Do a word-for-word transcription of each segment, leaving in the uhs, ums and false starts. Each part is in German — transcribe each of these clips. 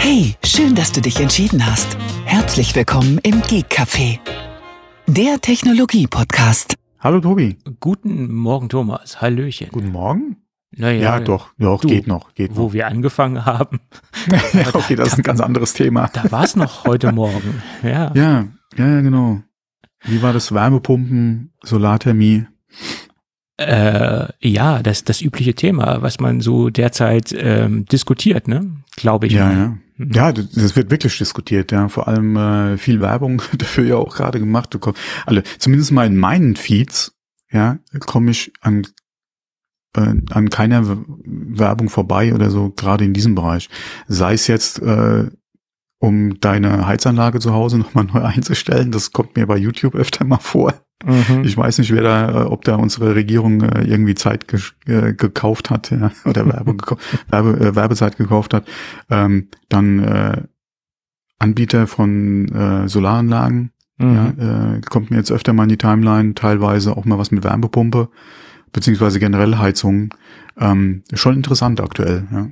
Hey, schön, dass du dich entschieden hast. Herzlich willkommen im Geek Café, der Technologie-Podcast. Hallo Tobi. Guten Morgen Thomas, hallöchen. Guten Morgen? Naja, ja, doch, ja, du, geht noch. Geht wo noch. wir angefangen haben. ja, okay, das ist ein ganz anderes Thema. Da war es noch heute Morgen. Ja. ja, ja, ja, genau. Wie war das? Wärmepumpen, Solarthermie? Äh, ja, das das übliche Thema, was man so derzeit ähm, diskutiert, ne? Glaube ich. Ja, mal. ja. Ja, das das wird wirklich diskutiert, ja. Vor allem äh, viel Werbung dafür ja auch gerade gemacht. Du komm, alle, zumindest mal in meinen Feeds, ja, komme ich an äh, an keiner W- Werbung vorbei oder so, gerade in diesem Bereich. Sei es jetzt, äh, um deine Heizanlage zu Hause nochmal neu einzustellen, das kommt mir bei YouTube öfter mal vor. Mhm. Ich weiß nicht, wer da, äh, ob da unsere Regierung äh, irgendwie Zeit ge äh, gekauft hat, ja, oder Werbe gekau- Werbe, äh, Werbezeit gekauft hat. Ähm, dann äh, Anbieter von äh, Solaranlagen, Mhm. ja, äh, kommt mir jetzt öfter mal in die Timeline, teilweise auch mal was mit Wärmepumpe, beziehungsweise generell Heizung. Ähm, schon interessant aktuell, ja.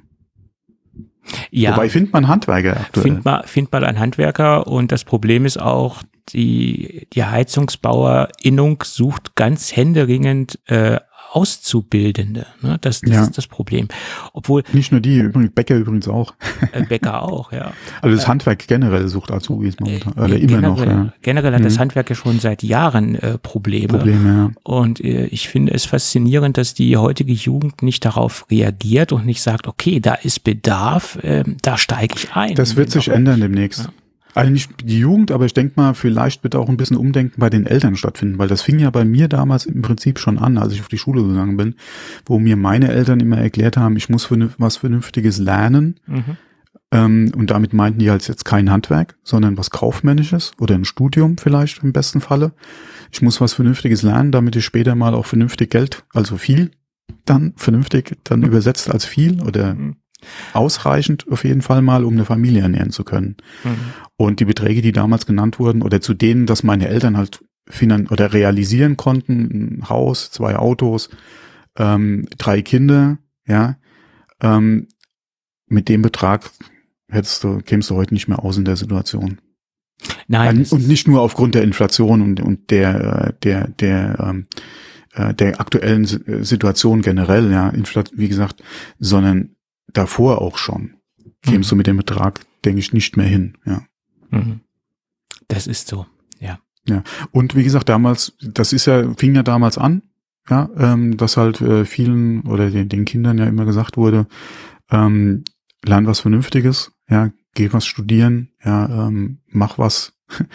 Ja, Wobei findet man Handwerker aktuell. find mal, find mal einen Handwerker, und das Problem ist auch, die, die Heizungsbauerinnung sucht ganz händeringend äh, Auszubildende. Ne? Das, das Ja. ist das Problem. Obwohl Nicht nur die, übrigens Bäcker übrigens auch. äh, Bäcker auch, ja. Also das Handwerk generell sucht Azubis momentan, oder Äh, immer generell, noch, ja. Generell hat das Mhm. Handwerk ja schon seit Jahren äh, Probleme. Probleme, ja. Und äh, ich finde es faszinierend, dass die heutige Jugend nicht darauf reagiert und nicht sagt, okay, da ist Bedarf, äh, da steige ich ein. Das wird sich Genau. ändern demnächst. Ja. Also nicht die Jugend, aber ich denke mal, vielleicht wird auch ein bisschen Umdenken bei den Eltern stattfinden, weil das fing ja bei mir damals im Prinzip schon an, als ich auf die Schule gegangen bin, wo mir meine Eltern immer erklärt haben, ich muss vernünf- was Vernünftiges lernen. Mhm. Ähm, und damit meinten die halt jetzt kein Handwerk, sondern was Kaufmännisches oder ein Studium vielleicht im besten Falle. Ich muss was Vernünftiges lernen, damit ich später mal auch vernünftig Geld, also viel, dann vernünftig, dann übersetzt als viel oder Mhm. ausreichend auf jeden Fall mal, um eine Familie ernähren zu können. Mhm. Und die Beträge, die damals genannt wurden, oder zu denen, dass meine Eltern halt finan oder realisieren konnten, ein Haus, zwei Autos, ähm, drei Kinder, ja, ähm, mit dem Betrag hättest du, kämst du heute nicht mehr aus in der Situation. Nein, Ein- das und ist- nicht nur aufgrund der Inflation und, und der, äh, der, der, ähm, äh, der aktuellen Si- äh, Situation generell, ja, Infl- wie gesagt, sondern davor auch schon. Kämst Mhm. du mit dem Betrag, denke ich, nicht mehr hin, ja. Mhm. Das ist so, ja. Ja, und wie gesagt, damals, das ist ja, fing ja damals an, ja, ähm, dass halt äh, vielen oder den, den Kindern ja immer gesagt wurde, ähm, lern was Vernünftiges, ja, geh was studieren, ja, ähm, mach was.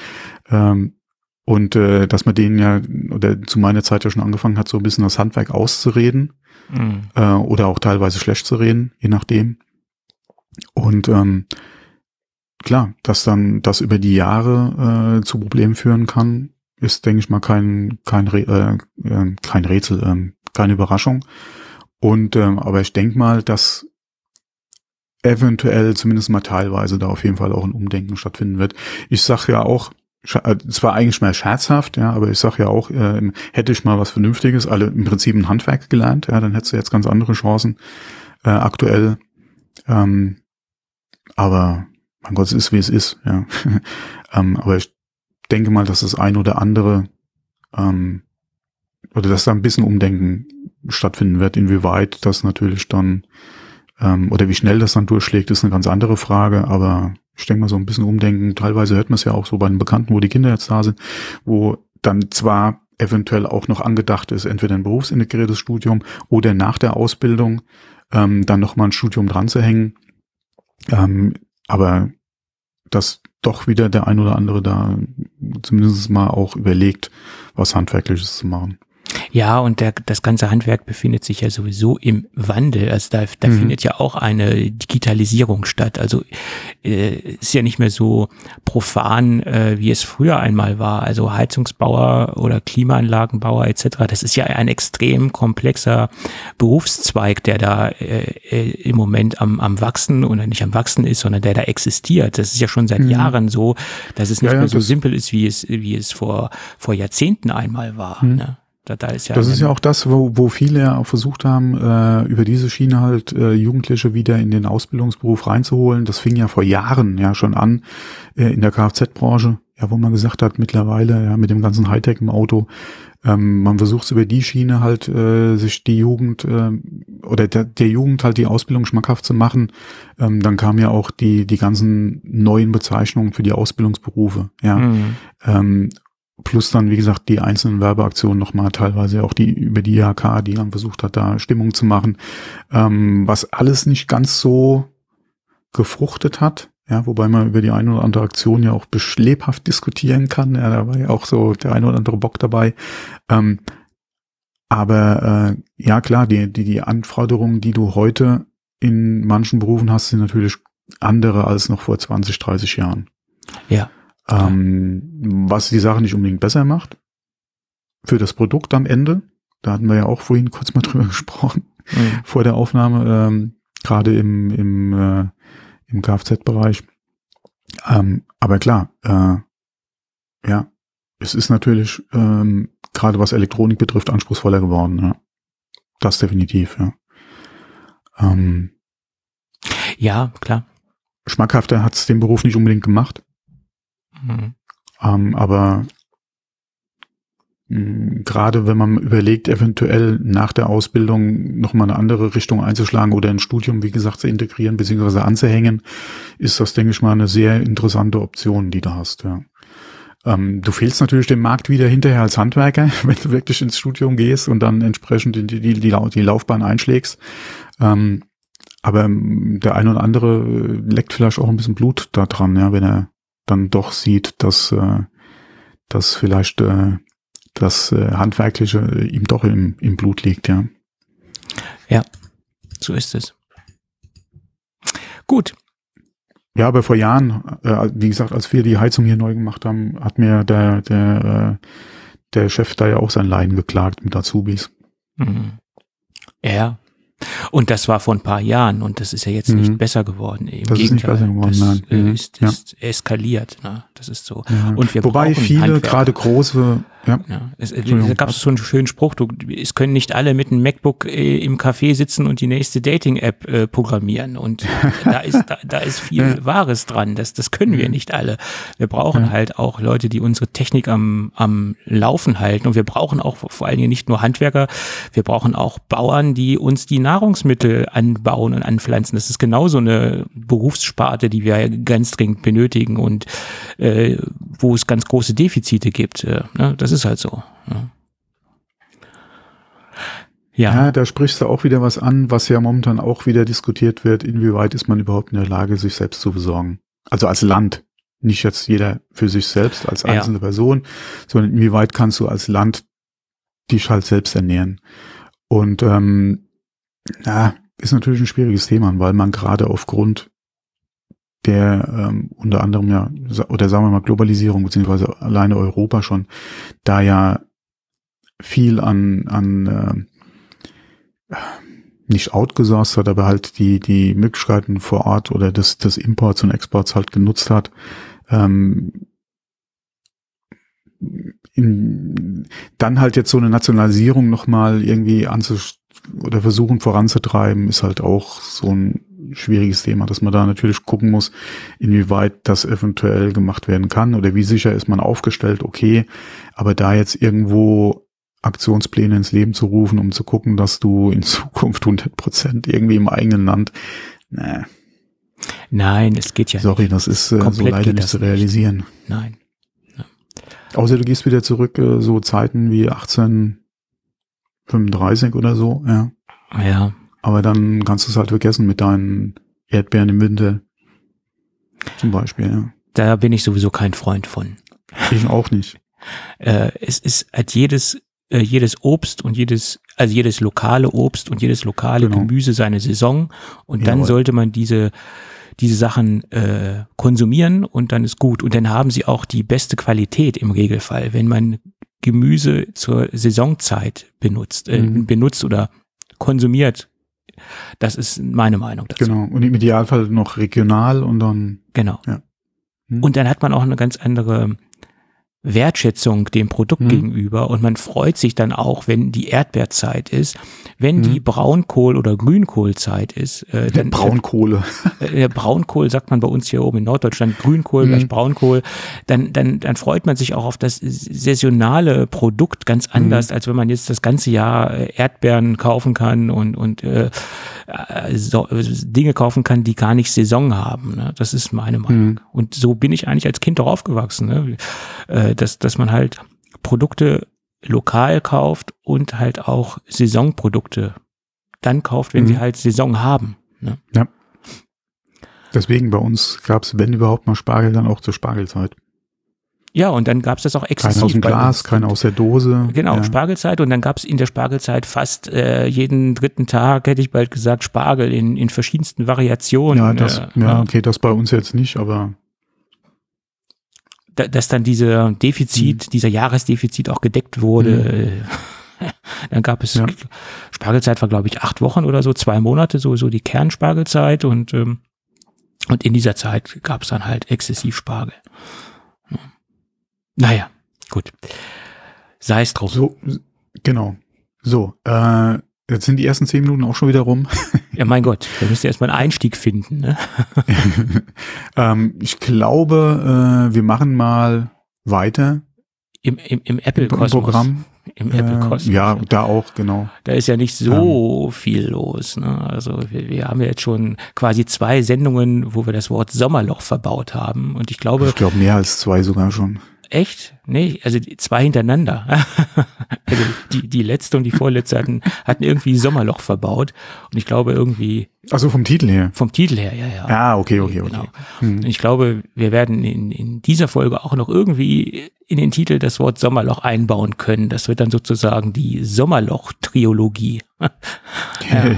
ähm, und äh, dass man denen ja, oder zu meiner Zeit ja schon angefangen hat, so ein bisschen das Handwerk auszureden, Mhm. äh, oder auch teilweise schlecht zu reden, je nachdem. Und ähm, klar, dass dann das über die Jahre äh, zu Problemen führen kann, ist, denke ich mal, kein kein Re äh, äh, kein Rätsel, ähm, keine Überraschung. Und ähm, aber ich denke mal, dass eventuell zumindest mal teilweise da auf jeden Fall auch ein Umdenken stattfinden wird. Ich sag ja auch, scha- äh, zwar eigentlich mehr scherzhaft, ja, aber ich sag ja auch, äh, hätte ich mal was Vernünftiges, alle im Prinzip ein Handwerk gelernt, ja, dann hättest du jetzt ganz andere Chancen äh, aktuell. Ähm, aber mein Gott, es ist, wie es ist, ja. ähm, aber ich denke mal, dass das ein oder andere ähm, oder dass da ein bisschen Umdenken stattfinden wird, inwieweit das natürlich dann ähm, oder wie schnell das dann durchschlägt, ist eine ganz andere Frage, aber ich denke mal, so ein bisschen Umdenken, teilweise hört man es ja auch so bei den Bekannten, wo die Kinder jetzt da sind, wo dann zwar eventuell auch noch angedacht ist, entweder ein berufsintegriertes Studium oder nach der Ausbildung ähm, dann nochmal ein Studium dran zu hängen, ähm, aber dass doch wieder der ein oder andere da zumindest mal auch überlegt, was Handwerkliches zu machen. Ja, und der, das ganze Handwerk befindet sich ja sowieso im Wandel. Also da, da Mhm. findet ja auch eine Digitalisierung statt. Also äh, ist ja nicht mehr so profan, äh, wie es früher einmal war. Also Heizungsbauer oder Klimaanlagenbauer et cetera. Das ist ja ein extrem komplexer Berufszweig, der da äh, äh, im Moment am, am Wachsen oder nicht am Wachsen ist, sondern der da existiert. Das ist ja schon seit Mhm. Jahren so, dass es nicht Ja, ja, mehr so das- simpel ist, wie es wie es vor vor Jahrzehnten einmal war. Mhm. Ne? Da, da ist ja das ist ja auch das, wo, wo viele ja auch versucht haben, äh, über diese Schiene halt äh, Jugendliche wieder in den Ausbildungsberuf reinzuholen. Das fing ja vor Jahren ja schon an äh, in der Kfz-Branche, ja, wo man gesagt hat, mittlerweile ja mit dem ganzen Hightech im Auto, ähm, man versucht es über die Schiene halt äh, sich die Jugend äh, oder der, der Jugend halt die Ausbildung schmackhaft zu machen. Ähm, dann kamen ja auch die die ganzen neuen Bezeichnungen für die Ausbildungsberufe, ja. Mhm. Ähm, plus dann, wie gesagt, die einzelnen Werbeaktionen nochmal, teilweise auch die über die I H K, die dann versucht hat, da Stimmung zu machen, ähm, was alles nicht ganz so gefruchtet hat. Ja, wobei man über die eine oder andere Aktion ja auch lebhaft diskutieren kann. Ja, da war ja auch so der eine oder andere Bock dabei. Ähm, aber äh, ja, klar, die, die, die Anforderungen, die du heute in manchen Berufen hast, sind natürlich andere als noch vor zwanzig, dreißig Jahren. Ja. Ähm, was die Sache nicht unbedingt besser macht. Für das Produkt am Ende, da hatten wir ja auch vorhin kurz mal drüber gesprochen, mhm. vor der Aufnahme, ähm, gerade im, im äh, im Kfz-Bereich. Ähm, aber klar, äh, ja, es ist natürlich ähm, gerade was Elektronik betrifft anspruchsvoller geworden. Ja. Das definitiv, ja. Ähm, ja, klar. Schmackhafter hat es den Beruf nicht unbedingt gemacht. Mhm. Ähm, aber gerade wenn man überlegt, eventuell nach der Ausbildung nochmal eine andere Richtung einzuschlagen oder ein Studium, wie gesagt, zu integrieren bzw. anzuhängen, ist das, denke ich mal, eine sehr interessante Option, die du hast. Ja. Ähm, du fehlst natürlich dem Markt wieder hinterher als Handwerker, wenn du wirklich ins Studium gehst und dann entsprechend die, die, die, die Laufbahn einschlägst. Ähm, aber der eine oder andere leckt vielleicht auch ein bisschen Blut da dran, ja, wenn er dann doch sieht, dass, äh, dass vielleicht äh, das äh, Handwerkliche äh, ihm doch im, im Blut liegt, ja. Ja, so ist es. Gut. Ja, aber vor Jahren, äh, wie gesagt, als wir die Heizung hier neu gemacht haben, hat mir der der äh, der Chef da ja auch sein Leiden geklagt mit Azubis. Mhm. Ja. Und das war vor ein paar Jahren und das ist ja jetzt mhm. nicht besser geworden. Im das Gegenteil, ist nicht besser geworden, das nein. äh, ist, ist ja. eskaliert. Ne? Das ist so. Ja. Und wir Wobei brauchen viele, gerade große, ja. ja es, da gab es so einen schönen Spruch, du, es können nicht alle mit einem MacBook äh, im Café sitzen und die nächste Dating-App äh, programmieren. Und da ist da, da ist viel ja. Wahres dran. Das, das können wir nicht alle. Wir brauchen ja. halt auch Leute, die unsere Technik am, am Laufen halten. Und wir brauchen auch vor allen Dingen nicht nur Handwerker, wir brauchen auch Bauern, die uns die Nahrungsmittel anbauen und anpflanzen. Das ist genauso eine Berufssparte, die wir ganz dringend benötigen und äh, wo es ganz große Defizite gibt. Äh, ne? Das ist halt so. Ja. Ja. ja, da sprichst du auch wieder was an, was ja momentan auch wieder diskutiert wird. Inwieweit ist man überhaupt in der Lage, sich selbst zu versorgen? Also als Land. Nicht jetzt jeder für sich selbst als einzelne ja. Person, sondern inwieweit kannst du als Land dich halt selbst ernähren? Und ähm, ja, ist natürlich ein schwieriges Thema, weil man gerade aufgrund der ähm, unter anderem ja, oder sagen wir mal Globalisierung, beziehungsweise alleine Europa schon, da ja viel an, an äh, nicht outgesourced hat, aber halt die, die Möglichkeiten vor Ort oder des, des Imports und Exports halt genutzt hat, ähm, in, dann halt jetzt so eine Nationalisierung nochmal irgendwie anzustellen, oder versuchen voranzutreiben, ist halt auch so ein schwieriges Thema, dass man da natürlich gucken muss, inwieweit das eventuell gemacht werden kann oder wie sicher ist man aufgestellt, okay, aber da jetzt irgendwo Aktionspläne ins Leben zu rufen, um zu gucken, dass du in Zukunft hundert Prozent irgendwie im eigenen Land, ne. Nein, es geht ja Sorry, nicht. das ist äh, so leider nicht zu realisieren. Nicht. Nein. Ja. Außer du gehst wieder zurück, äh, so Zeiten wie achtzehnhundertfünfunddreißig oder so, ja. Ja. Aber dann kannst du es halt vergessen mit deinen Erdbeeren im Winter. Zum Beispiel, ja. Da bin ich sowieso kein Freund von. Ich auch nicht. äh, es ist halt jedes, äh, jedes Obst und jedes, also jedes lokale Obst und jedes lokale genau. Gemüse seine Saison. Und dann Jawohl. sollte man diese, diese Sachen äh, konsumieren und dann ist gut. Und dann haben sie auch die beste Qualität im Regelfall, wenn man Gemüse zur Saisonzeit benutzt, äh, mhm. benutzt oder konsumiert. Das ist meine Meinung dazu. Genau. Und im Idealfall noch regional und dann. Genau. Ja. Hm. Und dann hat man auch eine ganz andere Wertschätzung dem Produkt mhm. gegenüber und man freut sich dann auch, wenn die Erdbeerzeit ist, wenn mhm. die Braunkohl- oder Grünkohlzeit ist. Äh, dann, Braunkohle. Äh, Braunkohl sagt man bei uns hier oben in Norddeutschland, Grünkohl mhm. gleich Braunkohl. Dann, dann, dann freut man sich auch auf das saisonale Produkt ganz anders, mhm. als wenn man jetzt das ganze Jahr Erdbeeren kaufen kann und, und äh, so, Dinge kaufen kann, die gar nicht Saison haben. Ne? Das ist meine Meinung. Mhm. Und so bin ich eigentlich als Kind auch aufgewachsen. Ne? Äh, dass, dass man halt Produkte lokal kauft und halt auch Saisonprodukte dann kauft, wenn mhm. sie halt Saison haben. Ne? Ja. Deswegen bei uns gab es, wenn überhaupt mal Spargel, dann auch zur Spargelzeit. Ja, und dann gab es das auch exzessiv. Keiner aus dem Glas, keiner aus der Dose. Genau, ja. Spargelzeit. Und dann gab es in der Spargelzeit fast äh, jeden dritten Tag, hätte ich bald gesagt, Spargel in, in verschiedensten Variationen. Ja, das, äh, ja, okay, das bei uns jetzt nicht, aber dass dann dieser Defizit, mhm. dieser Jahresdefizit auch gedeckt wurde. Mhm. Dann gab es, ja. Spargelzeit war, glaube ich, acht Wochen oder so, zwei Monate, so, so die Kernspargelzeit und, ähm, und in dieser Zeit gab es dann halt exzessiv Spargel. Naja, gut. Sei es drum. So, genau. So, äh, jetzt sind die ersten zehn Minuten auch schon wieder rum. Ja, mein Gott, da müsst ihr erstmal einen Einstieg finden. Ne? ähm, ich glaube, äh, wir machen mal weiter. Im, im, im Apple-Kosmos. Im Programm. Im Apple-Kosmos. Äh, ja, da auch, genau. Da ist ja nicht so ähm. viel los. Ne? Also wir, wir haben ja jetzt schon quasi zwei Sendungen, wo wir das Wort Sommerloch verbaut haben. Und ich glaube. Ich glaube, mehr als zwei sogar schon. Echt? Nee, also die, zwei hintereinander. Also die, die letzte und die vorletzte hatten, hatten irgendwie Sommerloch verbaut. Und ich glaube irgendwie. Also vom Titel her? Vom Titel her, ja, ja. Ah, okay, okay, genau. okay. Hm. Und ich glaube, wir werden in, in dieser Folge auch noch irgendwie in den Titel das Wort Sommerloch einbauen können. Das wird dann sozusagen die Sommerloch-Triologie. Ja.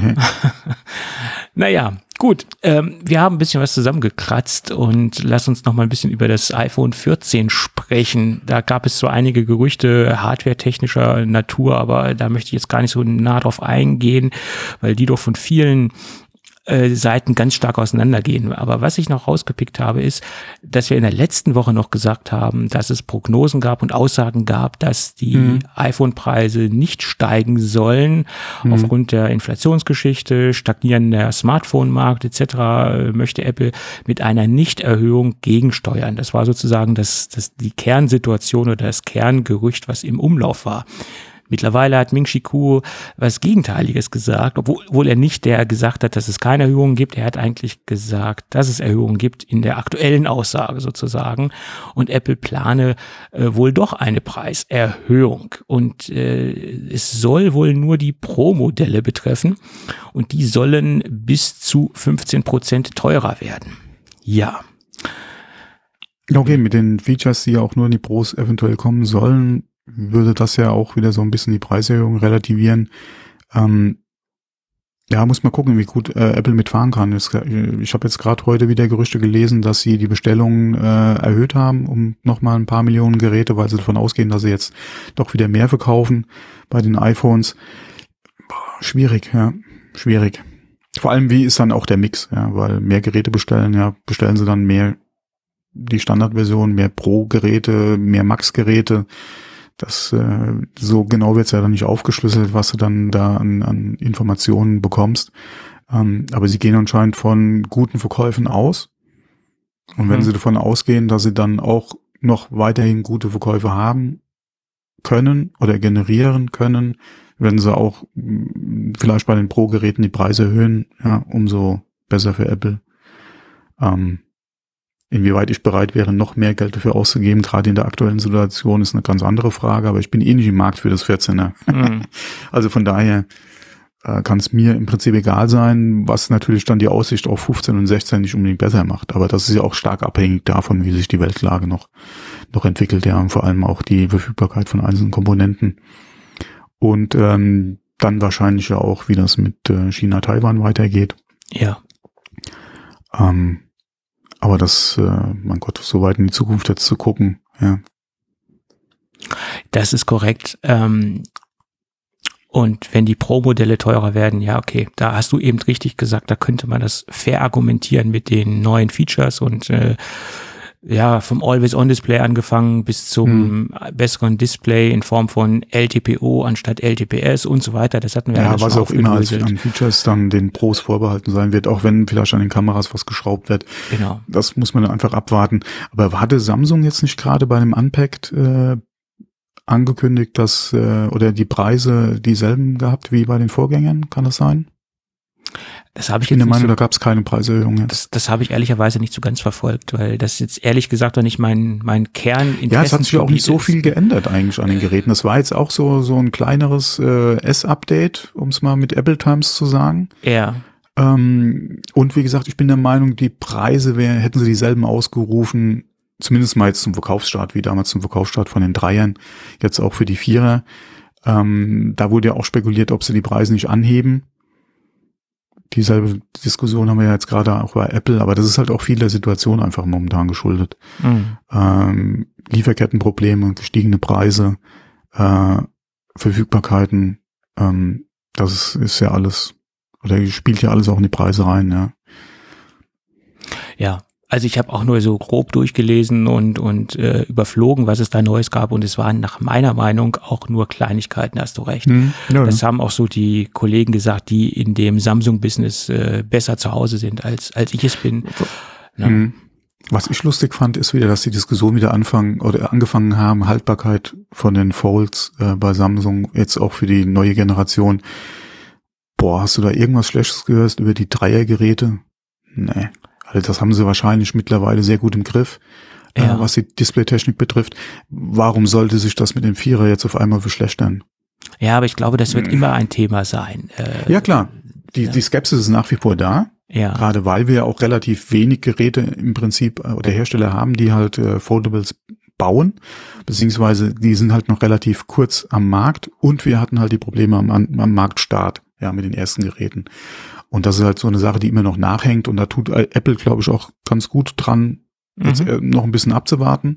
Naja, gut. Ähm, wir haben ein bisschen was zusammengekratzt und lass uns noch mal ein bisschen über das iPhone vierzehn sprechen. Da gab es so einige Gerüchte hardware-technischer Natur, aber da möchte ich jetzt gar nicht so nah drauf eingehen, weil die doch von vielen äh, Seiten ganz stark auseinandergehen. Aber was ich noch rausgepickt habe, ist, dass wir in der letzten Woche noch gesagt haben, dass es Prognosen gab und Aussagen gab, dass die mhm. iPhone-Preise nicht steigen sollen mhm. aufgrund der Inflationsgeschichte, stagnierender Smartphone-Markt et cetera möchte Apple mit einer Nichterhöhung gegensteuern. Das war sozusagen das, das die Kernsituation oder das Kerngerücht, was im Umlauf war. Mittlerweile hat Ming-Chi Kuo was Gegenteiliges gesagt, obwohl, obwohl er nicht der gesagt hat, dass es keine Erhöhungen gibt. Er hat eigentlich gesagt, dass es Erhöhungen gibt in der aktuellen Aussage sozusagen. Und Apple plane äh, wohl doch eine Preiserhöhung. Und äh, es soll wohl nur die Pro-Modelle betreffen. Und die sollen bis zu fünfzehn Prozent teurer werden. Ja. Okay, mit den Features, die ja auch nur in die Pros eventuell kommen sollen, würde das ja auch wieder so ein bisschen die Preiserhöhung relativieren. Ähm, ja, muss mal gucken, wie gut äh, Apple mitfahren kann. Ich, ich habe jetzt gerade heute wieder Gerüchte gelesen, dass sie die Bestellungen äh, erhöht haben um nochmal ein paar Millionen Geräte, weil sie davon ausgehen, dass sie jetzt doch wieder mehr verkaufen bei den iPhones. Boah, schwierig, ja, schwierig. Vor allem, wie ist dann auch der Mix, ja, weil mehr Geräte bestellen, ja, bestellen sie dann mehr die Standardversion, mehr Pro-Geräte, mehr Max-Geräte. Das äh, so genau wird's ja dann nicht aufgeschlüsselt, was du dann da an, an Informationen bekommst. Ähm, aber sie gehen anscheinend von guten Verkäufen aus. Und wenn mhm. sie davon ausgehen, dass sie dann auch noch weiterhin gute Verkäufe haben können oder generieren können, werden sie auch mh, vielleicht bei den Pro-Geräten die Preise erhöhen, ja, umso besser für Apple. Ähm, Inwieweit ich bereit wäre, noch mehr Geld dafür auszugeben, gerade in der aktuellen Situation, ist eine ganz andere Frage, aber ich bin eh nicht im Markt für das vierzehner. Mhm. Also von daher äh, kann es mir im Prinzip egal sein, was natürlich dann die Aussicht auf fünfzehn und sechzehn nicht unbedingt besser macht. Aber das ist ja auch stark abhängig davon, wie sich die Weltlage noch noch entwickelt, ja, und vor allem auch die Verfügbarkeit von einzelnen Komponenten. Und ähm, dann wahrscheinlich ja auch, wie das mit äh, China-Taiwan weitergeht. Ja. Ähm, Aber das, äh, mein Gott, so weit in die Zukunft jetzt zu gucken, ja. Das ist korrekt. Ähm, und wenn die Pro-Modelle teurer werden, ja, okay, da hast du eben richtig gesagt, da könnte man das fair argumentieren mit den neuen Features und äh, ja, vom Always-On-Display angefangen bis zum hm. besseren Display in Form von L T P O anstatt L T P S und so weiter. Das hatten wir ja alles was schon auch immer als an Features dann den Pros vorbehalten sein wird, auch wenn vielleicht an den Kameras was geschraubt wird. Genau. Das muss man dann einfach abwarten. Aber hatte Samsung jetzt nicht gerade bei dem Unpacked äh, angekündigt, dass äh, oder die Preise dieselben gehabt wie bei den Vorgängern? Kann das sein? Das habe ich jetzt in der Meinung, so, da gab es keine Preiserhöhung jetzt. Das, das habe ich ehrlicherweise nicht so ganz verfolgt, weil das jetzt ehrlich gesagt auch nicht mein mein Kerninteresse. Ja, es hat sich ja auch nicht so viel geändert eigentlich an den Geräten. Das war jetzt auch so so ein kleineres äh, S-Update, um es mal mit Apple Times zu sagen. Ja. Ähm, und wie gesagt, ich bin der Meinung, die Preise wär, hätten sie dieselben ausgerufen, zumindest mal jetzt zum Verkaufsstart, wie damals zum Verkaufsstart von den Dreiern, jetzt auch für die Vierer. Ähm, da wurde ja auch spekuliert, ob sie die Preise nicht anheben. Dieselbe Diskussion haben wir ja jetzt gerade auch bei Apple, aber das ist halt auch viel der Situation einfach momentan geschuldet. Mhm. Ähm, Lieferkettenprobleme, gestiegene Preise, äh, Verfügbarkeiten, ähm, das ist, ist ja alles, oder spielt ja alles auch in die Preise rein, ja. Ja. Also ich habe auch nur so grob durchgelesen und und äh, überflogen, was es da Neues gab, und es waren nach meiner Meinung auch nur Kleinigkeiten, hast du recht. Mhm, ja, das ja. haben auch so die Kollegen gesagt, die in dem Samsung-Business äh, besser zu Hause sind, als als ich es bin. Ja. Mhm. Was ich lustig fand, ist wieder, dass die Diskussion wieder anfangen oder angefangen haben, Haltbarkeit von den Folds äh, bei Samsung jetzt auch für die neue Generation. Boah, hast du da irgendwas Schlechtes gehört über die Dreiergeräte? Nee. Also das haben sie wahrscheinlich mittlerweile sehr gut im Griff, ja. äh, was die Displaytechnik betrifft. Warum sollte sich das mit dem Vierer jetzt auf einmal verschlechtern? Ja, aber ich glaube, das wird hm. immer ein Thema sein. Äh, ja, klar. Die, ja. die Skepsis ist nach wie vor da. Ja. Gerade weil wir ja auch relativ wenig Geräte im Prinzip oder Hersteller haben, die halt äh, Foldables bauen, beziehungsweise die sind halt noch relativ kurz am Markt, und wir hatten halt die Probleme am, am Marktstart, ja, mit den ersten Geräten. Und das ist halt so eine Sache, die immer noch nachhängt, und da tut Apple, glaube ich, auch ganz gut dran, mhm. jetzt noch ein bisschen abzuwarten.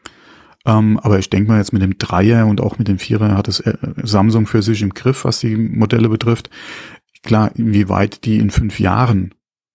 Ähm, aber ich denke mal, jetzt mit dem Dreier und auch mit dem Vierer hat es Samsung für sich im Griff, was die Modelle betrifft. Klar, inwieweit die in fünf Jahren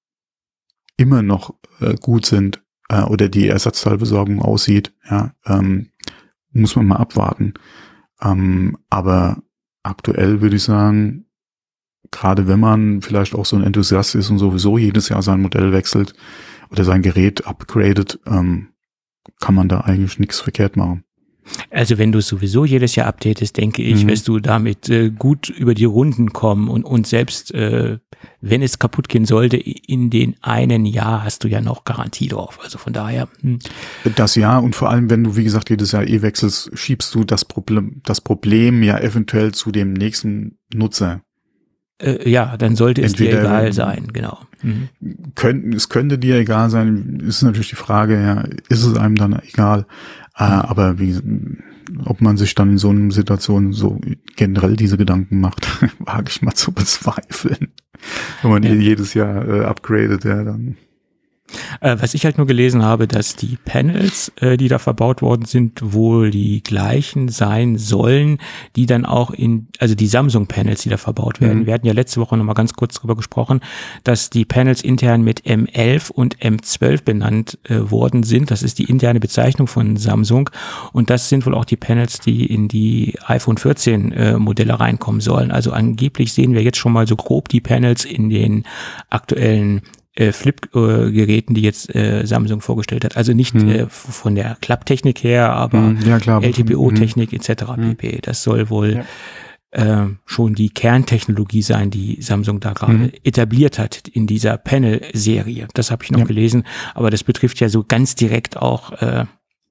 immer noch äh, gut sind äh, oder die Ersatzteilbesorgung aussieht, ja, ähm, muss man mal abwarten. Ähm, aber aktuell würde ich sagen, gerade wenn man vielleicht auch so ein Enthusiast ist und sowieso jedes Jahr sein Modell wechselt oder sein Gerät upgradet, ähm, kann man da eigentlich nichts verkehrt machen. Also wenn du sowieso jedes Jahr updatest, denke ich, mhm. wirst du damit äh, gut über die Runden kommen, und, und selbst äh, wenn es kaputt gehen sollte, in den einen Jahr hast du ja noch Garantie drauf. Also von daher. Hm. Das ja, und vor allem, wenn du, wie gesagt, jedes Jahr eh wechselst, schiebst du das Problem, das Problem ja eventuell zu dem nächsten Nutzer. Äh, ja, dann sollte es Entweder, dir egal sein, genau. Mhm. Können, es könnte dir egal sein, ist natürlich die Frage, ja, ist es einem dann egal? Äh, mhm. Aber wie, ob man sich dann in so einer Situation so generell diese Gedanken macht, wage ich mal zu bezweifeln. Wenn man ja. jedes Jahr äh, upgradet, ja, dann. Äh, was ich halt nur gelesen habe, dass die Panels, äh, die da verbaut worden sind, wohl die gleichen sein sollen, die dann auch in, also die Samsung-Panels, die da verbaut werden. Mhm. Wir hatten ja letzte Woche nochmal ganz kurz drüber gesprochen, dass die Panels intern mit M elf und M zwölf benannt äh, worden sind. Das ist die interne Bezeichnung von Samsung, und das sind wohl auch die Panels, die in die iPhone vierzehn äh, Modelle reinkommen sollen. Also angeblich sehen wir jetzt schon mal so grob die Panels in den aktuellen Äh, Flip-Geräten, die jetzt äh, Samsung vorgestellt hat. Also nicht hm. äh, von der Klapptechnik her, aber hm, ja, klar, L T P O-Technik hm. et cetera hm. pp. Das soll wohl ja. äh, schon die Kerntechnologie sein, die Samsung da gerade hm. etabliert hat in dieser Panel-Serie. Das habe ich noch ja. gelesen, aber das betrifft ja so ganz direkt auch äh,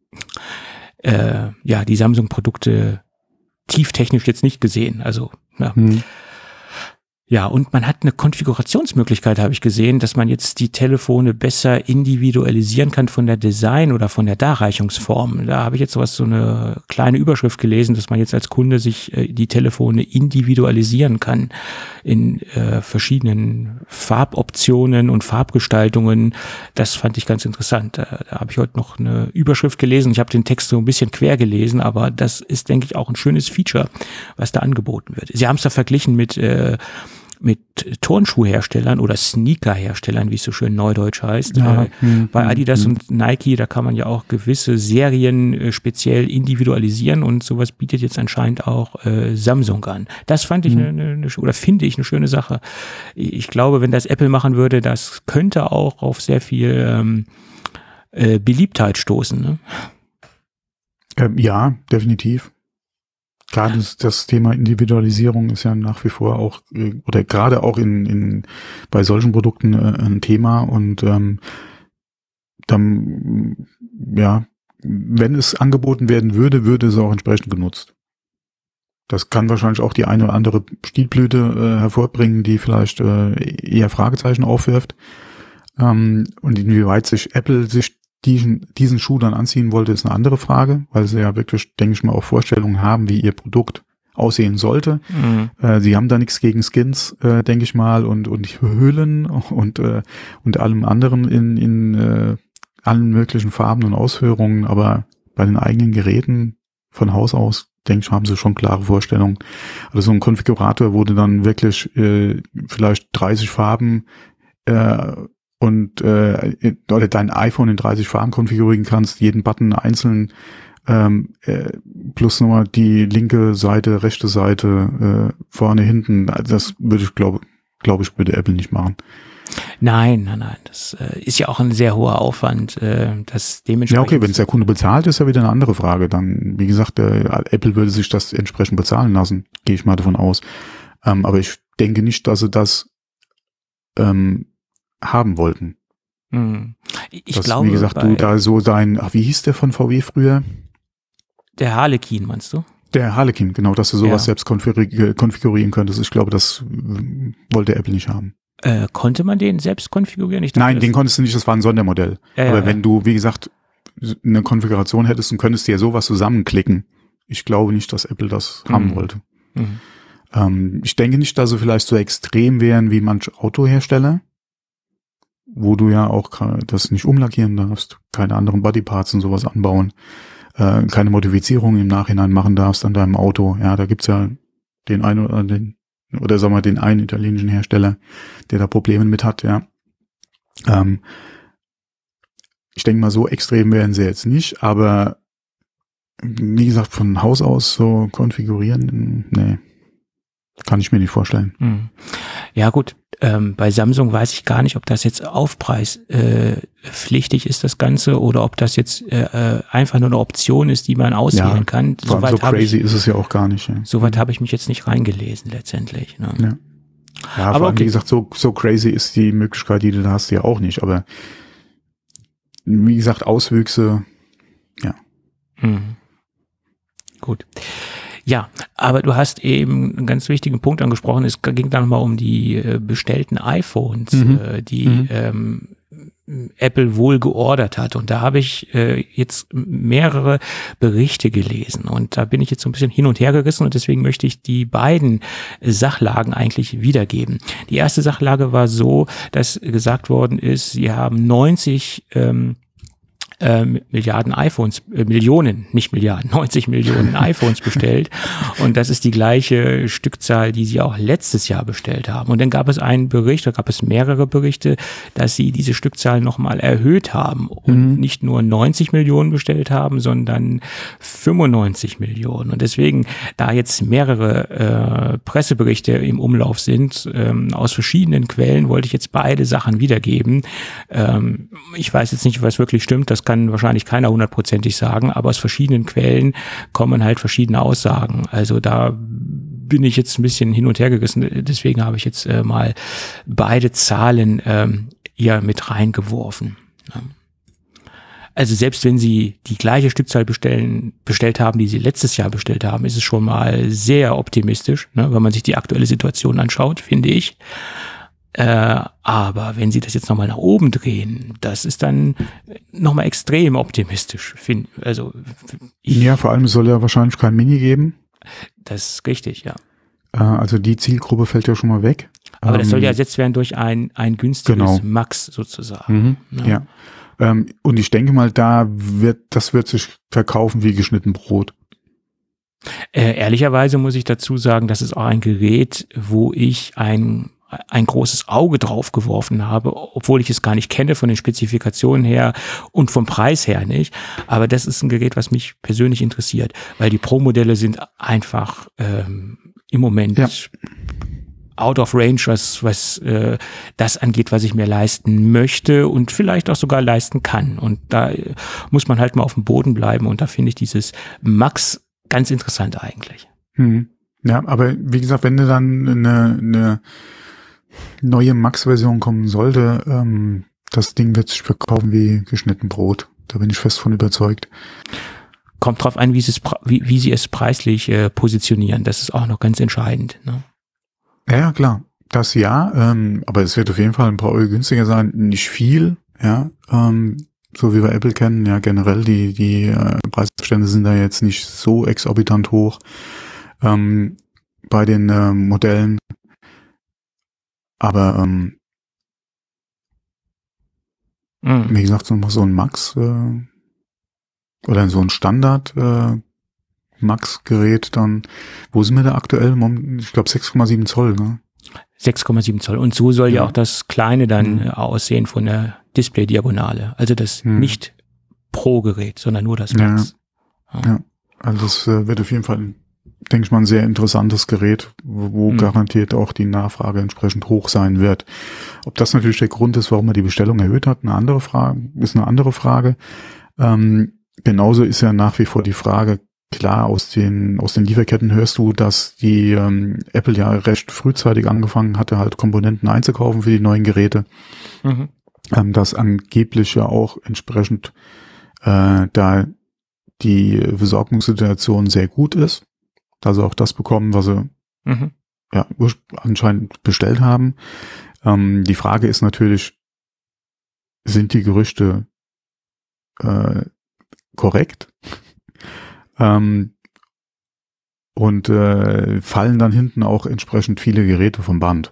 äh, ja die Samsung-Produkte tieftechnisch jetzt nicht gesehen. Also ja. Hm. Ja, und man hat eine Konfigurationsmöglichkeit, habe ich gesehen, dass man jetzt die Telefone besser individualisieren kann von der Design oder von der Darreichungsform. Da habe ich jetzt sowas, so eine kleine Überschrift gelesen, dass man jetzt als Kunde sich äh, die Telefone individualisieren kann in äh, verschiedenen Farboptionen und Farbgestaltungen. Das fand ich ganz interessant. Da, da habe ich heute noch eine Überschrift gelesen. Ich habe den Text so ein bisschen quer gelesen, aber das ist, denke ich, auch ein schönes Feature, was da angeboten wird. Sie haben es da verglichen mit äh, mit Turnschuhherstellern oder Sneakerherstellern, wie es so schön neudeutsch heißt. Ja. Äh, Hm, bei Adidas hm, und Nike, da kann man ja auch gewisse Serien äh, speziell individualisieren und sowas bietet jetzt anscheinend auch äh, Samsung an. Das fand ich Hm. eine, eine, oder finde ich eine schöne Sache. Ich glaube, wenn das Apple machen würde, das könnte auch auf sehr viel ähm, äh, Beliebtheit stoßen. Ne? Ähm, ja, definitiv. Gerade das, das Thema Individualisierung ist ja nach wie vor auch, äh, oder gerade auch in, in bei solchen Produkten äh, ein Thema und ähm, dann, ja, wenn es angeboten werden würde, würde es auch entsprechend genutzt. Das kann wahrscheinlich auch die eine oder andere Stilblüte äh, hervorbringen, die vielleicht äh, eher Fragezeichen aufwirft. Ähm, und inwieweit sich Apple sich diesen, diesen Schuh dann anziehen wollte, ist eine andere Frage, weil sie ja wirklich, denke ich mal, auch Vorstellungen haben, wie ihr Produkt aussehen sollte. Mhm. Äh, sie haben da nichts gegen Skins, äh, denke ich mal, und und Hüllen und äh, und allem anderen in in äh, allen möglichen Farben und Ausführungen, aber bei den eigenen Geräten von Haus aus, denke ich, haben sie schon klare Vorstellungen. Also so ein Konfigurator, wo du dann wirklich äh, vielleicht dreißig Farben äh, und äh, oder dein iPhone in dreißig Farben konfigurieren kannst, jeden Button einzeln, ähm, äh, plus nochmal die linke Seite, rechte Seite, äh, vorne, hinten. Das würde ich, glaube glaube ich, würde Apple nicht machen. Nein, nein, nein. Das äh, ist ja auch ein sehr hoher Aufwand. Äh, das dementsprechend. Ja, okay, wenn es der Kunde bezahlt, ist ja wieder eine andere Frage. Dann, wie gesagt, der, Apple würde sich das entsprechend bezahlen lassen, gehe ich mal davon aus. Ähm, aber ich denke nicht, dass sie das ähm, haben wollten. Hm. Ich dass, glaube, wie gesagt, du da so dein, ach, wie hieß der von V W früher? Der Harlequin, meinst du? Der Harlequin, genau, dass du sowas Ja. selbst konfiguri- konfigurieren könntest. Ich glaube, das äh, wollte Apple nicht haben. Äh, konnte man den selbst konfigurieren? Ich dachte, Nein, das- den konntest du nicht, das war ein Sondermodell. Ja, ja, Aber ja. wenn du, wie gesagt, eine Konfiguration hättest und könntest dir sowas zusammenklicken, ich glaube nicht, dass Apple das Mhm. haben wollte. Mhm. Ähm, ich denke nicht, dass sie vielleicht so extrem wären wie manche Autohersteller, wo du ja auch ke- das nicht umlackieren darfst, keine anderen Bodyparts und sowas anbauen, äh, keine Modifizierung im Nachhinein machen darfst an deinem Auto. Ja, da gibt's ja den einen oder den, oder sagen wir den einen italienischen Hersteller, der da Probleme mit hat, ja. Ähm, ich denke mal, so extrem wären sie jetzt nicht, aber wie gesagt, von Haus aus so konfigurieren, nee, kann ich mir nicht vorstellen. Mhm. Ja gut, ähm, bei Samsung weiß ich gar nicht, ob das jetzt aufpreispflichtig äh, pflichtig ist, das Ganze, oder ob das jetzt äh, einfach nur eine Option ist, die man auswählen Ja, kann. Vor allem so Soweit habe crazy ich, ist es ja auch gar nicht. Ja, soweit habe ich mich jetzt nicht reingelesen letztendlich. Ne? ja. ja Aber vor allem, okay. wie gesagt, so, so crazy ist die Möglichkeit, die du da hast, ja auch nicht. Aber wie gesagt, Auswüchse, ja. Mhm. Gut. Ja, aber du hast eben einen ganz wichtigen Punkt angesprochen. Es ging dann nochmal um die äh, bestellten iPhones, Mhm. äh, die Mhm. ähm, Apple wohl geordert hat. Und da habe ich äh, jetzt mehrere Berichte gelesen. Und da bin ich jetzt so ein bisschen hin und her gerissen. Und deswegen möchte ich die beiden Sachlagen eigentlich wiedergeben. Die erste Sachlage war so, dass gesagt worden ist, sie haben neunzig ähm, Ähm, Milliarden iPhones, äh, Millionen, nicht Milliarden, neunzig Millionen iPhones bestellt. Und das ist die gleiche Stückzahl, die sie auch letztes Jahr bestellt haben. Und dann gab es einen Bericht, da gab es mehrere Berichte, dass sie diese Stückzahl nochmal erhöht haben und Mhm. nicht nur neunzig Millionen bestellt haben, sondern fünfundneunzig Millionen. Und deswegen, da jetzt mehrere äh, Presseberichte im Umlauf sind, ähm, aus verschiedenen Quellen, wollte ich jetzt beide Sachen wiedergeben. Ähm, ich weiß jetzt nicht, was wirklich stimmt, das kann wahrscheinlich keiner hundertprozentig sagen, aber aus verschiedenen Quellen kommen halt verschiedene Aussagen. Also da bin ich jetzt ein bisschen hin und her gerissen, deswegen habe ich jetzt äh, mal beide Zahlen ähm, hier mit reingeworfen. Ja. Also selbst wenn Sie die gleiche Stückzahl bestellen, bestellt haben, die Sie letztes Jahr bestellt haben, ist es schon mal sehr optimistisch, ne, wenn man sich die aktuelle Situation anschaut, finde ich. Äh, aber wenn Sie das jetzt nochmal nach oben drehen, das ist dann nochmal extrem optimistisch. Find, also ich, Ja, vor allem es soll ja wahrscheinlich kein Mini geben. das ist richtig, ja. Äh, also die Zielgruppe fällt ja schon mal weg. Aber das Ähm, soll ja ersetzt werden durch ein, ein günstiges genau. Max sozusagen. Mhm, Ja. ja. Ähm, und ich denke mal, da wird, das wird sich verkaufen wie geschnitten Brot. Äh, ehrlicherweise muss ich dazu sagen, das ist auch ein Gerät, wo ich ein ein großes Auge drauf geworfen habe, obwohl ich es gar nicht kenne von den Spezifikationen her und vom Preis her nicht. Aber das ist ein Gerät, was mich persönlich interessiert, weil die Pro-Modelle sind einfach ähm, im Moment ja. out of range, was, was äh, das angeht, was ich mir leisten möchte und vielleicht auch sogar leisten kann. Und da äh, muss man halt mal auf dem Boden bleiben und da finde ich dieses Max ganz interessant eigentlich. Hm. Ja, aber wie gesagt, wenn du dann eine, eine neue Max-Version kommen sollte, ähm, das Ding wird sich verkaufen wie geschnitten Brot. Da bin ich fest von überzeugt. Kommt drauf an, wie sie es, wie, wie sie es preislich äh, positionieren. Das ist auch noch ganz entscheidend. Ne? Ja, klar. Das ja, ähm, aber es wird auf jeden Fall ein paar Euro günstiger sein. Nicht viel, ja. Ähm, so wie wir Apple kennen, ja generell, die, die äh, Preisbestände sind da jetzt nicht so exorbitant hoch. Ähm, bei den äh, Modellen. Aber ähm, mm. wie gesagt, so, so ein Max äh, oder so ein Standard äh, Max-Gerät dann, wo sind wir da aktuell? Ich glaube sechs Komma sieben Zoll, ne? sechs Komma sieben Zoll. Und so soll ja, ja auch das Kleine dann mhm. aussehen von der Display-Diagonale. Also das mhm. nicht Pro-Gerät, sondern nur das Max. Ja, ja. ja. Also das äh, wird auf jeden Fall, denke ich mal, ein sehr interessantes Gerät, wo, wo mhm. garantiert auch die Nachfrage entsprechend hoch sein wird. Ob das natürlich der Grund ist, warum man die Bestellung erhöht hat, eine andere Frage, ist eine andere Frage. Ähm, genauso ist ja nach wie vor die Frage, klar, aus den aus den Lieferketten hörst du, dass die ähm, Apple ja recht frühzeitig angefangen hatte, halt Komponenten einzukaufen für die neuen Geräte. Mhm. Ähm, dass angeblich ja auch entsprechend äh, da die Versorgungssituation sehr gut ist. Dass sie auch das bekommen, was sie mhm. ja anscheinend bestellt haben. Ähm, die Frage ist natürlich, sind die Gerüchte äh, korrekt? ähm, und äh, fallen dann hinten auch entsprechend viele Geräte vom Band?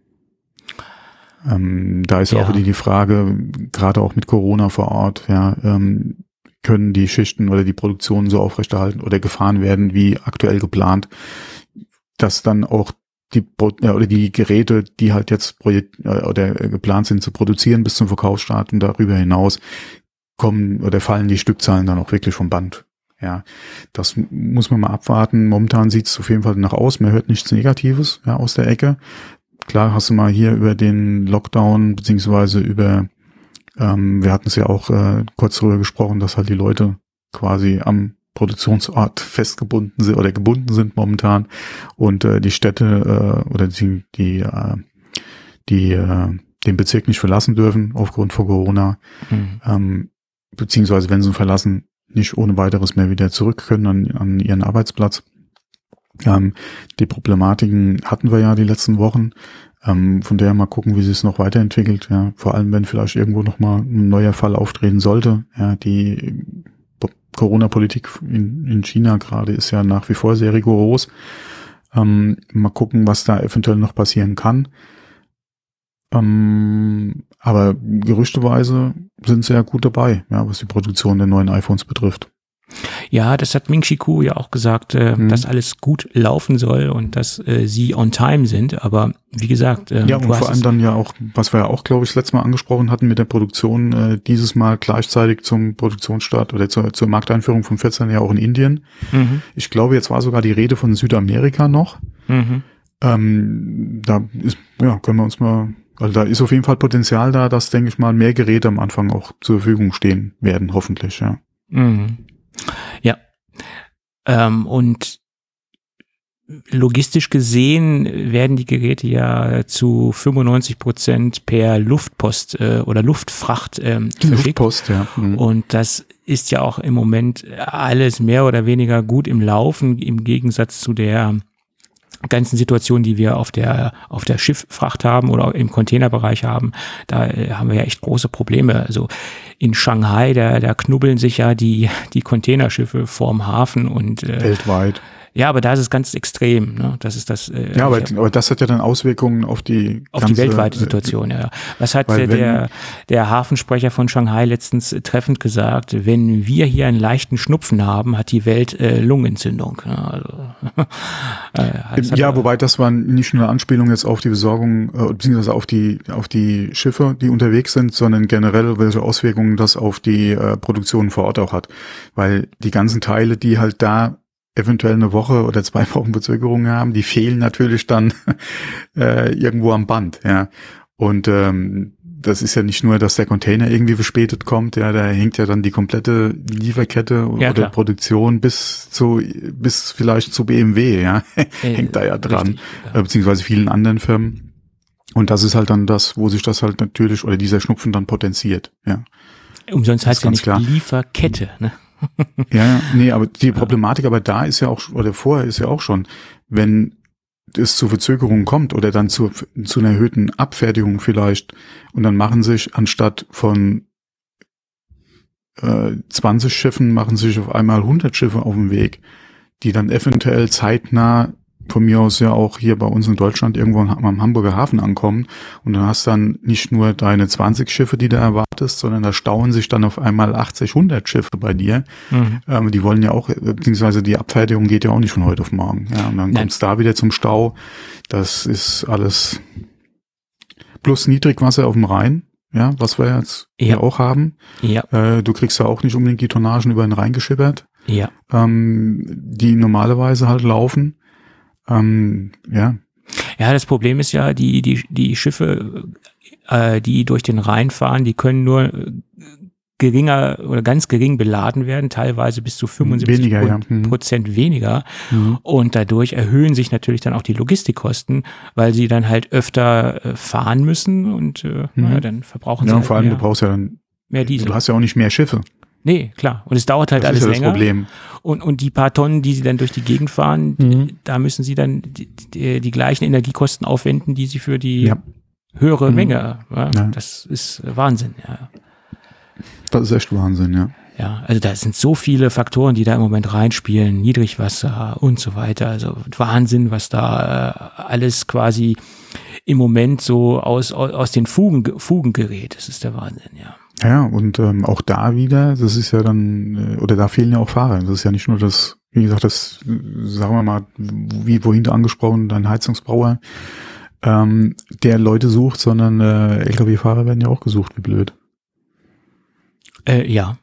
Ähm, da ist ja auch wieder die Frage, gerade auch mit Corona vor Ort, ja, ähm, können die Schichten oder die Produktion so aufrechterhalten oder gefahren werden wie aktuell geplant, dass dann auch die oder die Geräte, die halt jetzt projekt, oder geplant sind zu produzieren bis zum Verkaufsstart und darüber hinaus kommen oder fallen die Stückzahlen dann auch wirklich vom Band. Ja, das muss man mal abwarten. Momentan sieht es auf jeden Fall nach aus. Man hört nichts Negatives, ja, aus der Ecke. Klar hast du mal hier über den Lockdown beziehungsweise über Ähm, wir hatten es ja auch äh, kurz darüber gesprochen, dass halt die Leute quasi am Produktionsort festgebunden sind oder gebunden sind momentan und äh, die Städte äh, oder die die äh, die äh, den Bezirk nicht verlassen dürfen aufgrund von Corona, mhm. ähm, beziehungsweise wenn sie ihn verlassen, nicht ohne weiteres mehr wieder zurück können an, an ihren Arbeitsplatz. Ähm, die Problematiken hatten wir ja die letzten Wochen. Ähm, von daher mal gucken, wie sich es noch weiterentwickelt. Ja, vor allem, wenn vielleicht irgendwo noch mal ein neuer Fall auftreten sollte. Ja, die Corona-Politik in, in China gerade ist ja nach wie vor sehr rigoros. Ähm, mal gucken, was da eventuell noch passieren kann. Ähm, aber gerüchteweise sind sie ja gut dabei, ja, was die Produktion der neuen iPhones betrifft. Ja, das hat Ming-Chi Kuo ja auch gesagt, äh, mhm. dass alles gut laufen soll und dass äh, sie on time sind. Aber wie gesagt, äh, ja, und vor allem dann ja auch, was wir ja auch, glaube ich, das letzte Mal angesprochen hatten mit der Produktion, äh, dieses Mal gleichzeitig zum Produktionsstart oder zur, zur Markteinführung von vierzehn ja auch in Indien. Mhm. Ich glaube, jetzt war sogar die Rede von Südamerika noch. Mhm. Ähm, da ist, ja, können wir uns mal, also da ist auf jeden Fall Potenzial da, dass, denke ich mal, mehr Geräte am Anfang auch zur Verfügung stehen werden, hoffentlich, ja. Mhm. Ja, ähm, und logistisch gesehen werden die Geräte ja zu fünfundneunzig Prozent per Luftpost äh, oder Luftfracht ähm, verschickt. Luftpost, ja. Mhm. Und das ist ja auch im Moment alles mehr oder weniger gut im Laufen, im Gegensatz zu der ganzen Situation, die wir auf der auf der Schifffracht haben oder im Containerbereich haben. Da äh, haben wir ja echt große Probleme. Also in Shanghai, da, da knubbeln sich ja die die Containerschiffe vorm Hafen und äh, weltweit. Ja, aber da ist es ganz extrem. Ne? Das ist das. Äh, ja, aber, aber das hat ja dann Auswirkungen auf die auf ganze, die weltweite Situation. Ja. Was hat weil der, der der Hafensprecher von Shanghai letztens treffend gesagt? Wenn wir hier einen leichten Schnupfen haben, hat die Welt äh, Lungenentzündung. Ne? Also, äh, ja, wobei das war nicht nur eine Anspielung jetzt auf die Besorgung äh, beziehungsweise auf die auf die Schiffe, die unterwegs sind, sondern generell welche Auswirkungen das auf die äh, Produktion vor Ort auch hat, weil die ganzen Teile, die halt da eventuell eine Woche oder zwei Wochen Verzögerung haben, die fehlen natürlich dann äh, irgendwo am Band, ja. Und ähm, das ist ja nicht nur, dass der Container irgendwie verspätet kommt, ja, da hängt ja dann die komplette Lieferkette ja, oder klar. Produktion bis zu bis vielleicht zu B M W, ja, hängt da ja dran, richtig, ja. äh, beziehungsweise vielen anderen Firmen. Und das ist halt dann das, wo sich das halt natürlich oder dieser Schnupfen dann potenziert, ja. Umsonst heißt ja nicht klar. Lieferkette, ne? Ja, ja, nee, aber die Problematik aber da ist ja auch, oder vorher ist ja auch schon, wenn es zu Verzögerungen kommt oder dann zu, zu einer erhöhten Abfertigung vielleicht und dann machen sich anstatt von äh, zwanzig Schiffen machen sich auf einmal hundert Schiffe auf dem Weg, die dann eventuell zeitnah von mir aus ja auch hier bei uns in Deutschland irgendwo am Hamburger Hafen ankommen und dann hast dann nicht nur deine zwanzig Schiffe, die du erwartest, sondern da stauen sich dann auf einmal achtzig, hundert Schiffe bei dir. Mhm. Ähm, die wollen ja auch, beziehungsweise die Abfertigung geht ja auch nicht von heute auf morgen. Ja, und dann kommt es da wieder zum Stau. Das ist alles plus Niedrigwasser auf dem Rhein, ja, was wir jetzt ja. hier auch haben. Ja. Äh, du kriegst ja auch nicht unbedingt die Tonnagen über den Rhein geschippert, ja. ähm, die normalerweise halt laufen. Ähm, ja. Ja, das Problem ist ja, die, die, die Schiffe, äh, die durch den Rhein fahren, die können nur geringer oder ganz gering beladen werden, teilweise bis zu fünfundsiebzig weniger, ja. Prozent weniger. Mhm. Und dadurch erhöhen sich natürlich dann auch die Logistikkosten, weil sie dann halt öfter äh, fahren müssen und äh, mhm. naja, dann verbrauchen ja, sie und halt vor allem mehr, du brauchst ja dann mehr Diesel. Du hast ja auch nicht mehr Schiffe. Nee, klar. Und es dauert halt das alles ist ja das länger. Problem. Und, und die paar Tonnen, die sie dann durch die Gegend fahren, Mhm. die, da müssen sie dann die, die, die gleichen Energiekosten aufwenden, die sie für die Ja. höhere Mhm. Menge. Ja, Ja. Das ist Wahnsinn, ja. Das ist echt Wahnsinn, ja. Ja, also da sind so viele Faktoren, die da im Moment reinspielen, Niedrigwasser und so weiter. Also Wahnsinn, was da äh, alles quasi im Moment so aus, aus, aus den Fugen, Fugen gerät. Das ist der Wahnsinn, ja. Ja, und ähm, auch da wieder, das ist ja dann, äh, oder da fehlen ja auch Fahrer. Das ist ja nicht nur das, wie gesagt, das, äh, sagen wir mal, wie vorhin da angesprochen, dein Heizungsbauer, ähm, der Leute sucht, sondern äh, L K W-Fahrer werden ja auch gesucht, wie blöd. Äh, ja.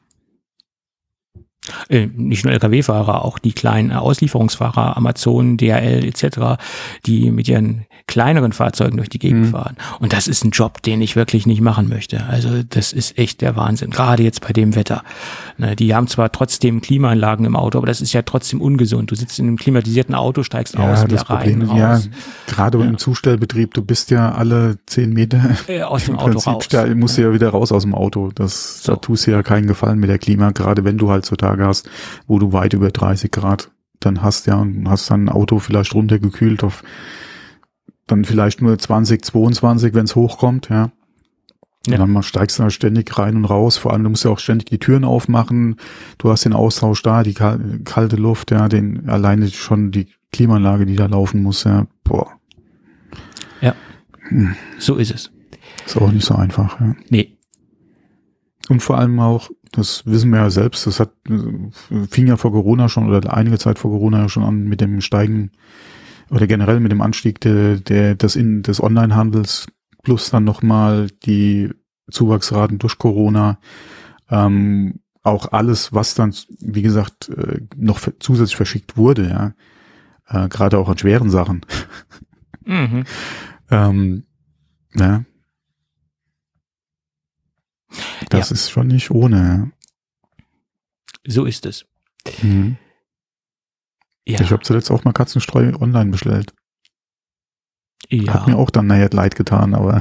Äh, nicht nur L K W-Fahrer, auch die kleinen Auslieferungsfahrer, Amazon, D H L et cetera, die mit ihren kleineren Fahrzeugen durch die Gegend mhm. fahren. Und das ist ein Job, den ich wirklich nicht machen möchte. Also das ist echt der Wahnsinn, gerade jetzt bei dem Wetter. Ne, die haben zwar trotzdem Klimaanlagen im Auto, aber das ist ja trotzdem ungesund. Du sitzt in einem klimatisierten Auto, steigst ja, aus, das wieder rein, Problem, raus. Ja, gerade ja. im Zustellbetrieb, du bist ja alle zehn Meter äh, aus dem im Auto Prinzip, raus. Da musst du ja wieder raus aus dem Auto. Das, so. Da tust du ja keinen Gefallen mit der Klima, gerade wenn du halt so Tage hast, wo du weit über dreißig Grad dann hast, ja, und hast dann ein Auto vielleicht runtergekühlt auf dann vielleicht nur zwanzig, zweiundzwanzig, wenn es hochkommt, ja. Ja. Und dann steigst du da ständig rein und raus. Vor allem, du musst ja auch ständig die Türen aufmachen. Du hast den Austausch da, die kalte Luft, ja, den alleine schon die Klimaanlage, die da laufen muss, ja. Boah. Ja. Hm. So ist es. Ist auch nicht so einfach, ja. Nee. Und vor allem auch, das wissen wir ja selbst, das hat fing ja vor Corona schon oder einige Zeit vor Corona ja schon an mit dem Steigen oder generell mit dem Anstieg der, der des, in, des Onlinehandels plus dann nochmal die Zuwachsraten durch Corona, ähm, auch alles, was dann, wie gesagt, äh, noch zusätzlich verschickt wurde, ja, äh, gerade auch an schweren Sachen. Mhm. ähm, ja. Das ja. ist schon nicht ohne. Ja. So ist es. Mhm. Ja. Ich habe zuletzt auch mal Katzenstreu online bestellt. Ja. Hat mir auch dann nachher leid getan, aber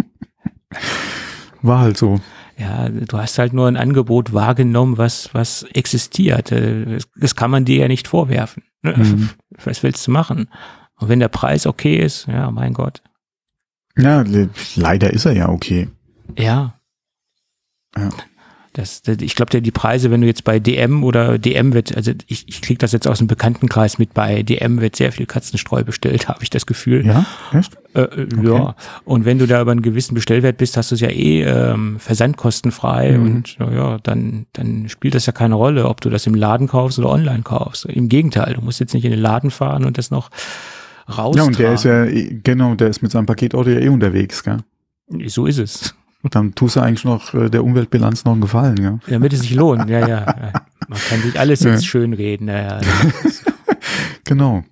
war halt so. Ja, du hast halt nur ein Angebot wahrgenommen, was was existiert. Das kann man dir ja nicht vorwerfen. Mhm. Was willst du machen? Und wenn der Preis okay ist, ja, mein Gott. Ja, le- leider ist er ja okay. Ja. Ja. Das, das, ich glaube, die Preise, wenn du jetzt bei D M oder D M wird, also ich, ich kriege das jetzt aus dem Bekanntenkreis mit, bei D M wird sehr viel Katzenstreu bestellt, habe ich das Gefühl. Ja, echt? Äh, okay. Ja, und wenn du da über einen gewissen Bestellwert bist, hast du es ja eh ähm, versandkostenfrei mhm. und ja, dann, dann spielt das ja keine Rolle, ob du das im Laden kaufst oder online kaufst. Im Gegenteil, du musst jetzt nicht in den Laden fahren und das noch raustragen. Ja, und der ist ja, genau, der ist mit seinem Paketauto ja eh unterwegs, gell? So ist es. Dann tust du eigentlich noch äh, der Umweltbilanz noch einen Gefallen, ja. Damit es sich lohnt, ja, ja. Man kann sich alles jetzt ja. schön reden, ja, ja. Genau.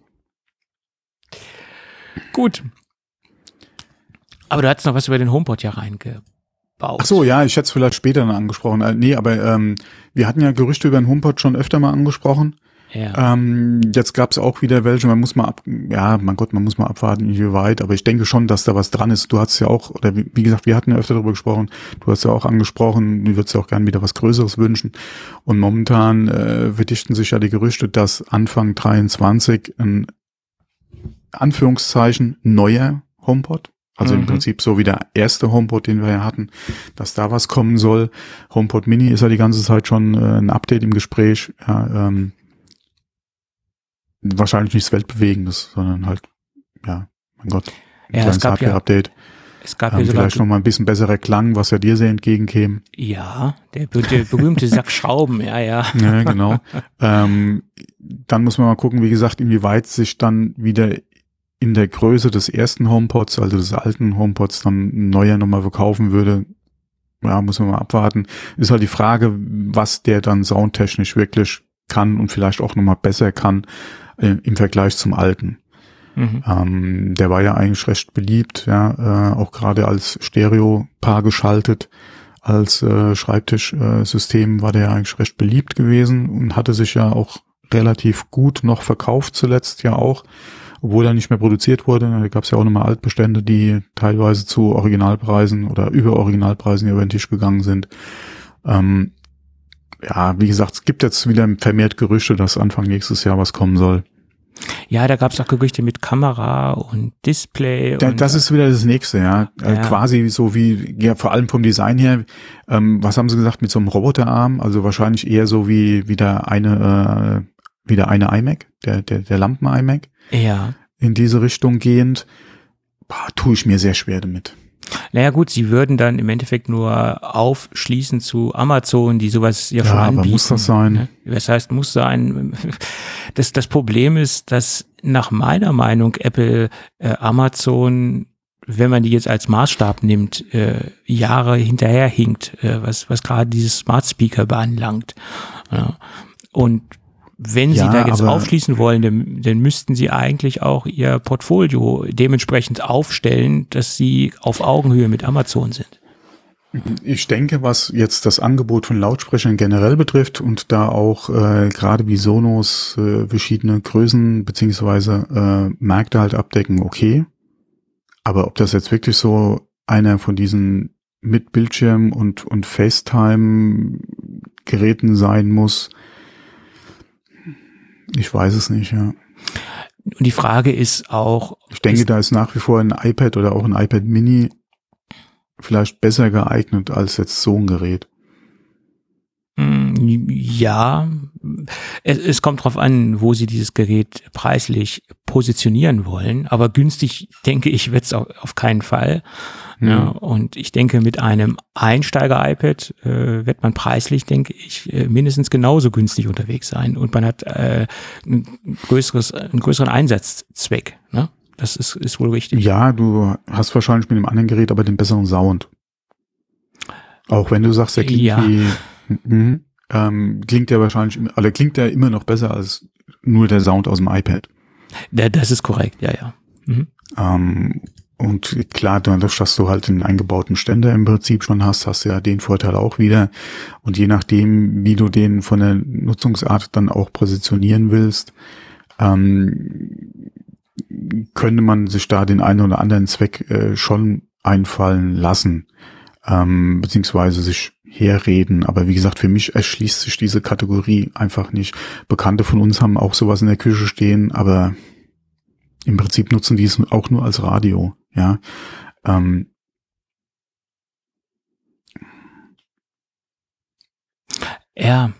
Gut. Aber du hattest noch was über den HomePod ja reingebaut. Ach so, ja, ich hätte es vielleicht später noch angesprochen. Äh, nee, aber ähm, wir hatten ja Gerüchte über den HomePod schon öfter mal angesprochen. Ja. Ähm, jetzt gab es auch wieder welche, man muss mal ab, ja, mein Gott, man muss mal abwarten, wie weit, aber ich denke schon, dass da was dran ist. Du hast ja auch, oder wie, wie gesagt, wir hatten ja öfter darüber gesprochen, du hast ja auch angesprochen, du würdest ja auch gerne wieder was Größeres wünschen. Und momentan äh, verdichten sich ja die Gerüchte, dass Anfang dreiundzwanzig ein Anführungszeichen neuer HomePod, also mhm. im Prinzip so wie der erste HomePod, den wir ja hatten, dass da was kommen soll. HomePod Mini ist ja die ganze Zeit schon äh, ein Update im Gespräch, ja, ähm, wahrscheinlich nichts Weltbewegendes, sondern halt, ja, mein Gott, ein ja, kleines Hardware-Update. Es gab ähm, ja sogar vielleicht noch mal ein bisschen besserer Klang, was ja dir sehr entgegenkäme. Ja, der, der berühmte Sack Schrauben, ja, ja. Ja, genau. ähm, dann muss man mal gucken, wie gesagt, inwieweit sich dann wieder in der Größe des ersten HomePods, also des alten HomePods, dann ein neuer nochmal verkaufen würde. Ja, muss man mal abwarten. Ist halt die Frage, was der dann soundtechnisch wirklich kann und vielleicht auch nochmal besser kann äh, im Vergleich zum alten. Mhm. Ähm, der war ja eigentlich recht beliebt, ja, äh, auch gerade als Stereo-Paar geschaltet, als äh, Schreibtischsystem äh, war der ja eigentlich recht beliebt gewesen und hatte sich ja auch relativ gut noch verkauft zuletzt ja auch, obwohl er nicht mehr produziert wurde. Da gab es ja auch nochmal Altbestände, die teilweise zu Originalpreisen oder über Originalpreisen über den Tisch gegangen sind. Ähm, ja, wie gesagt, es gibt jetzt wieder vermehrt Gerüchte, dass Anfang nächstes Jahr was kommen soll. Ja, da gab es auch Gerüchte mit Kamera und Display. Da, und das ist wieder das Nächste, ja. ja. Äh, quasi so wie, ja, vor allem vom Design her, ähm, was haben sie gesagt, mit so einem Roboterarm? Also wahrscheinlich eher so wie wieder eine, äh, wieder eine iMac, der, der, der Lampen-iMac. Ja. In diese Richtung gehend, boah, tue ich mir sehr schwer damit. Naja gut, sie würden dann im Endeffekt nur aufschließen zu Amazon, die sowas ja, ja schon anbieten. Aber muss das sein? Ne? Das heißt, muss sein. Das, das Problem ist, dass nach meiner Meinung Apple äh, Amazon, wenn man die jetzt als Maßstab nimmt, äh, Jahre hinterherhinkt, äh, was, was gerade dieses Smart Speaker beanlangt. Ja. Und wenn ja, Sie da jetzt aufschließen wollen, dann, dann müssten Sie eigentlich auch Ihr Portfolio dementsprechend aufstellen, dass Sie auf Augenhöhe mit Amazon sind. Ich denke, was jetzt das Angebot von Lautsprechern generell betrifft und da auch äh, gerade wie Sonos äh, verschiedene Größen beziehungsweise äh, Märkte halt abdecken, okay. Aber ob das jetzt wirklich so einer von diesen mit Bildschirm und, und FaceTime-Geräten sein muss, ich weiß es nicht, ja. Und die Frage ist auch... Ich denke, da ist nach wie vor ein iPad oder auch ein iPad Mini vielleicht besser geeignet als jetzt so ein Gerät. Ja, es, es kommt drauf an, wo Sie dieses Gerät preislich positionieren wollen, aber günstig, denke ich, wird es auf, auf keinen Fall. Mhm. Ja, und ich denke, mit einem Einsteiger-iPad äh, wird man preislich, denke ich, äh, mindestens genauso günstig unterwegs sein und man hat äh, ein größeres, einen größeren Einsatzzweck. Ne? Das ist, ist wohl richtig. Ja, du hast wahrscheinlich mit dem anderen Gerät aber den besseren Sound. Auch wenn du sagst, der klingt ja. wie... Mhm. Ähm, klingt ja wahrscheinlich, oder klingt ja immer noch besser als nur der Sound aus dem iPad. Ja, das ist korrekt, ja, ja. Mhm. Ähm, und klar, dadurch, dass du halt einen eingebauten Ständer im Prinzip schon hast, hast du ja den Vorteil auch wieder. Und je nachdem, wie du den von der Nutzungsart dann auch positionieren willst, ähm, könnte man sich da den einen oder anderen Zweck äh, schon einfallen lassen, ähm, beziehungsweise sich herreden. Aber wie gesagt, für mich erschließt sich diese Kategorie einfach nicht. Bekannte von uns haben auch sowas in der Küche stehen, aber im Prinzip nutzen die es auch nur als Radio. Ja, ähm, Ja,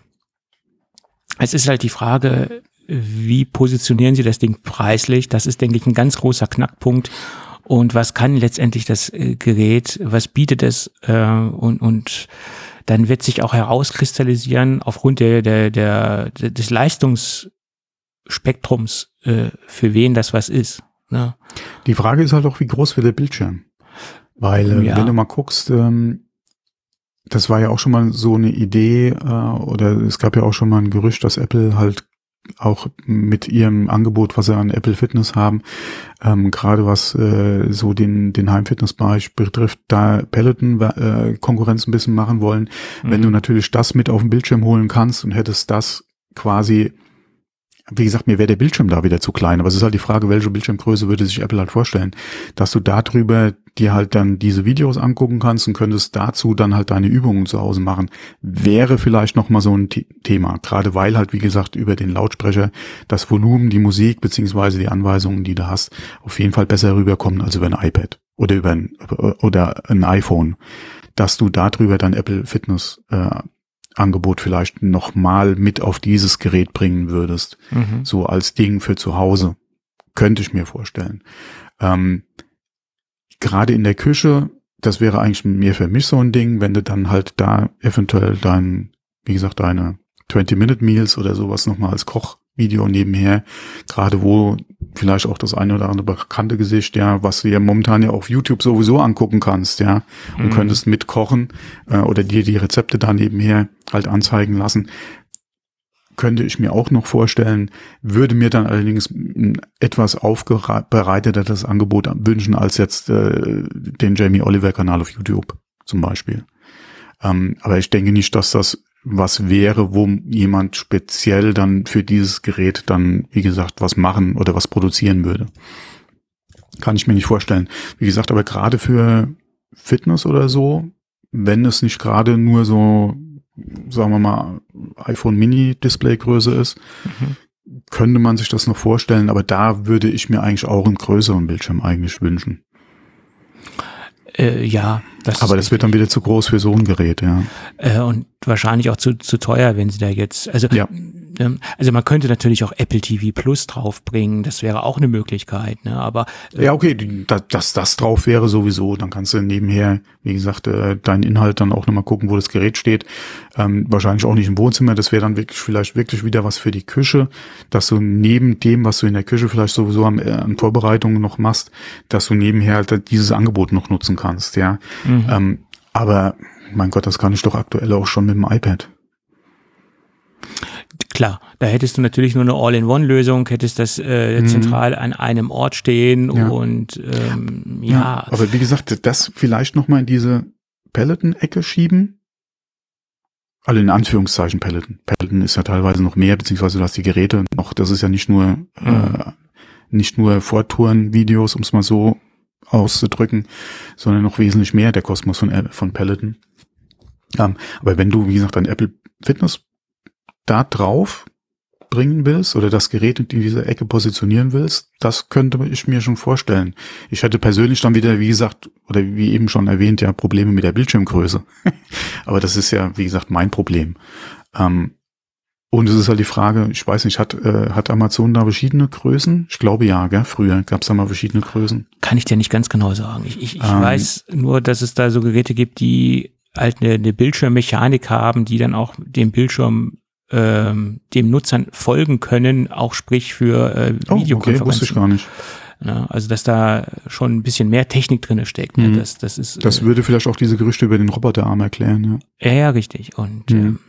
es ist halt die Frage, wie positionieren Sie das Ding preislich? Das ist, denke ich, ein ganz großer Knackpunkt. Und was kann letztendlich das äh, Gerät? Was bietet es? Äh, und, und dann wird sich auch herauskristallisieren aufgrund der, der, der, des Leistungsspektrums, äh, für wen das was ist. Ne? Die Frage ist halt auch, wie groß wird der Bildschirm? Weil, äh, Ja. wenn du mal guckst, ähm, das war ja auch schon mal so eine Idee, äh, oder es gab ja auch schon mal ein Gerücht, dass Apple halt auch mit ihrem Angebot, was sie an Apple Fitness haben, ähm, gerade was äh, so den den Heimfitnessbereich betrifft, da Peloton äh, Konkurrenz ein bisschen machen wollen. Mhm. Wenn du natürlich das mit auf den Bildschirm holen kannst und hättest das quasi, wie gesagt, mir wäre der Bildschirm da wieder zu klein, aber es ist halt die Frage, welche Bildschirmgröße würde sich Apple halt vorstellen, dass du darüber dir halt dann diese Videos angucken kannst und könntest dazu dann halt deine Übungen zu Hause machen, wäre vielleicht nochmal so ein T- Thema, gerade weil halt, wie gesagt, über den Lautsprecher das Volumen, die Musik beziehungsweise die Anweisungen, die du hast, auf jeden Fall besser rüberkommen als über ein iPad oder über ein, oder ein iPhone, dass du darüber dann Apple Fitness äh, Angebot vielleicht nochmal mit auf dieses Gerät bringen würdest, mhm. so als Ding für zu Hause, könnte ich mir vorstellen. Ähm, gerade in der Küche, das wäre eigentlich mehr für mich so ein Ding, wenn du dann halt da eventuell dein, wie gesagt, deine twenty-Minute-Meals oder sowas nochmal als Kochvideo nebenher, gerade wo vielleicht auch das eine oder andere bekannte Gesicht, ja, was du ja momentan ja auf YouTube sowieso angucken kannst, ja, und mhm. könntest mitkochen äh, oder dir die Rezepte da nebenher halt anzeigen lassen, könnte ich mir auch noch vorstellen, würde mir dann allerdings ein etwas aufbereiteteres Angebot wünschen als jetzt äh, den Jamie Oliver Kanal auf YouTube zum Beispiel. Ähm, aber ich denke nicht, dass das was wäre, wo jemand speziell dann für dieses Gerät dann, wie gesagt, was machen oder was produzieren würde. Kann ich mir nicht vorstellen. Wie gesagt, aber gerade für Fitness oder so, wenn es nicht gerade nur so, sagen wir mal, iPhone Mini Displaygröße ist, mhm. könnte man sich das noch vorstellen, aber da würde ich mir eigentlich auch einen größeren Bildschirm eigentlich wünschen. Äh, ja. Das aber das wird dann wieder zu groß für so ein Gerät, ja. Äh, und wahrscheinlich auch zu, zu teuer, wenn sie da jetzt, also, ja. ähm, also man könnte natürlich auch Apple T V Plus draufbringen, das wäre auch eine Möglichkeit, ne, aber. Äh, ja, okay, dass das, das drauf wäre sowieso, dann kannst du nebenher, wie gesagt, äh, deinen Inhalt dann auch nochmal gucken, wo das Gerät steht. Ähm, wahrscheinlich auch nicht im Wohnzimmer, das wäre dann wirklich vielleicht wirklich wieder was für die Küche, dass du neben dem, was du in der Küche vielleicht sowieso an, äh, an Vorbereitungen noch machst, dass du nebenher halt dieses Angebot noch nutzen kannst, ja. Mhm. Ähm, aber, mein Gott, das kann ich doch aktuell auch schon mit dem iPad. Klar, da hättest du natürlich nur eine All-in-One-Lösung, hättest das äh, mhm. zentral an einem Ort stehen ja. und ähm, ja. ja. Aber wie gesagt, das vielleicht nochmal in diese Peloton-Ecke schieben. Also in Anführungszeichen Peloton. Peloton ist ja teilweise noch mehr, beziehungsweise du hast die Geräte noch, das ist ja nicht nur mhm. äh, nicht nur Vortouren-Videos, um es mal so auszudrücken, sondern noch wesentlich mehr der Kosmos von, von Peloton. Ähm, aber wenn du, wie gesagt, ein Apple Fitness da drauf bringen willst oder das Gerät in dieser Ecke positionieren willst, das könnte ich mir schon vorstellen. Ich hätte persönlich dann wieder, wie gesagt, oder wie eben schon erwähnt, ja Probleme mit der Bildschirmgröße. Aber das ist ja, wie gesagt, mein Problem. Ähm, Und es ist halt die Frage, ich weiß nicht, hat äh, hat Amazon da verschiedene Größen? Ich glaube ja, gell? Früher gab es da mal verschiedene Größen. Kann ich dir nicht ganz genau sagen. Ich, ich, ich ähm, weiß nur, dass es da so Geräte gibt, die halt eine, eine Bildschirmmechanik haben, die dann auch dem Bildschirm ähm, dem Nutzern folgen können, auch sprich für äh, Videokonferenzen. Oh, okay, wusste ich gar nicht. Ja, also dass da schon ein bisschen mehr Technik drin steckt. Ne? Mhm. Das, das, ist, das äh, würde vielleicht auch diese Gerüchte über den Roboterarm erklären. Ja, ja, richtig. Und mhm.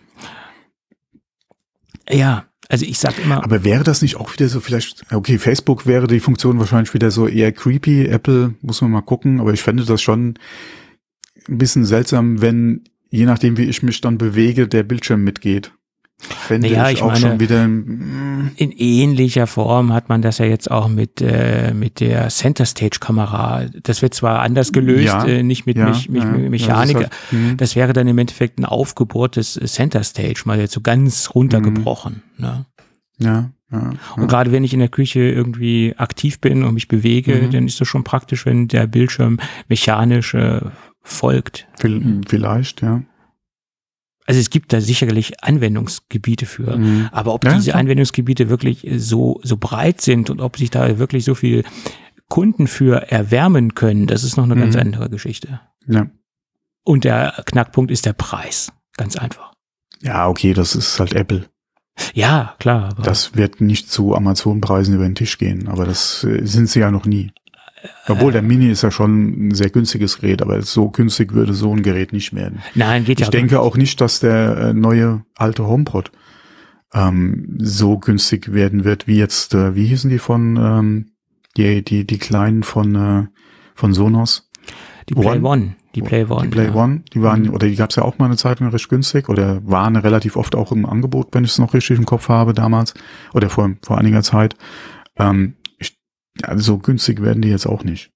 äh, ja, also ich sag immer. Aber wäre das nicht auch wieder so vielleicht, okay, Facebook wäre die Funktion wahrscheinlich wieder so eher creepy, Apple muss man mal gucken, aber ich fände das schon ein bisschen seltsam, wenn, je nachdem wie ich mich dann bewege, der Bildschirm mitgeht. Fände naja, ich, ich auch meine, schon wieder in ähnlicher Form hat man das ja jetzt auch mit äh, mit der Center Stage Kamera. Das wird zwar anders gelöst, ja, äh, nicht mit ja, mich, mich, ja, Mechanik. Ja, das, halt, das wäre dann im Endeffekt ein Aufgebot des Center Stage, mal jetzt so ganz runtergebrochen. Mhm. Ne? Ja, ja, ja. Und gerade wenn ich in der Küche irgendwie aktiv bin und mich bewege, mhm. dann ist das schon praktisch, wenn der Bildschirm mechanisch äh, folgt. Vielleicht, ja. Also es gibt da sicherlich Anwendungsgebiete für, mhm. aber ob ja, diese klar. Anwendungsgebiete wirklich so so breit sind und ob sich da wirklich so viel Kunden für erwärmen können, das ist noch eine mhm. ganz andere Geschichte. Ja. Und der Knackpunkt ist der Preis, ganz einfach. Ja, okay, das ist halt Apple. Ja, klar. Aber das wird nicht zu Amazon-Preisen über den Tisch gehen, aber das äh, sind sie ja noch nie. Obwohl, der Mini ist ja schon ein sehr günstiges Gerät, aber so günstig würde so ein Gerät nicht werden. Nein, geht ja Ich denke auch nicht, dass der äh, neue alte HomePod ähm, so günstig werden wird, wie jetzt, äh, wie hießen die von, ähm, die, die, die kleinen von, äh, von Sonos? Die Play One. One. Die Play One. Die Play ja. One, die waren, mhm. oder die gab's ja auch mal eine Zeit lang recht günstig, oder waren relativ oft auch im Angebot, wenn ich es noch richtig im Kopf habe damals, oder vor, vor einiger Zeit. Ähm, Also so günstig werden die jetzt auch nicht.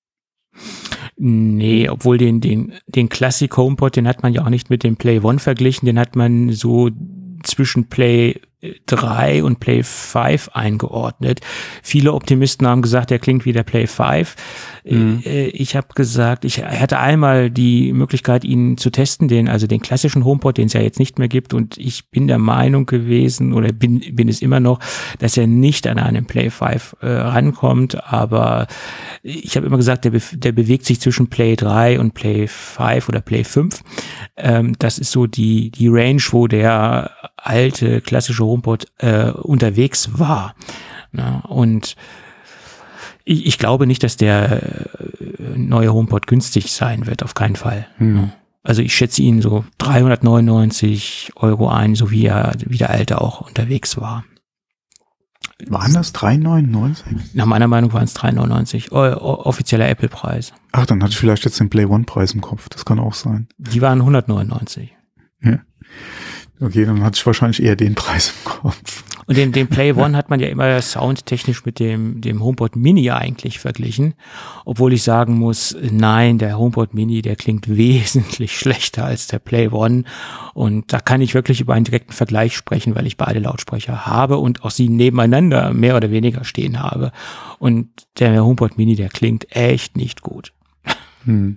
Nee, obwohl den, den, den Classic HomePod, den hat man ja auch nicht mit dem Play One verglichen, den hat man so zwischen Play drei und Play fünf eingeordnet. Viele Optimisten haben gesagt, der klingt wie der Play fünf. Mhm. Ich habe gesagt, ich hatte einmal die Möglichkeit, ihn zu testen, den, also den klassischen HomePod, den es ja jetzt nicht mehr gibt, und ich bin der Meinung gewesen, oder bin, bin es immer noch, dass er nicht an einen Play fünf äh, rankommt, aber ich habe immer gesagt, der, be- der bewegt sich zwischen Play drei und Play fünf oder Play fünf. Ähm, das ist so die, die Range, wo der alte klassische HomePod äh, unterwegs war. Na, und ich, ich glaube nicht, dass der äh, neue HomePod günstig sein wird, auf keinen Fall. Hm. Also ich schätze ihn so dreihundertneunundneunzig Euro ein, so wie er, wie der alte auch unterwegs war. Waren das drei neunundneunzig? Nach meiner Meinung waren es drei neunundneunzig, o- o- offizieller Apple-Preis. Ach, dann hatte ich vielleicht jetzt den Play One-Preis im Kopf. Das kann auch sein. Die waren hundertneunundneunzig. Ja. Okay, dann hatte ich wahrscheinlich eher den Preis im Kopf. Und den, den Play One hat man ja immer soundtechnisch mit dem, dem HomePod Mini eigentlich verglichen. Obwohl ich sagen muss, nein, der HomePod Mini, der klingt wesentlich schlechter als der Play One. Und da kann ich wirklich über einen direkten Vergleich sprechen, weil ich beide Lautsprecher habe und auch sie nebeneinander mehr oder weniger stehen habe. Und der HomePod Mini, der klingt echt nicht gut. Hm.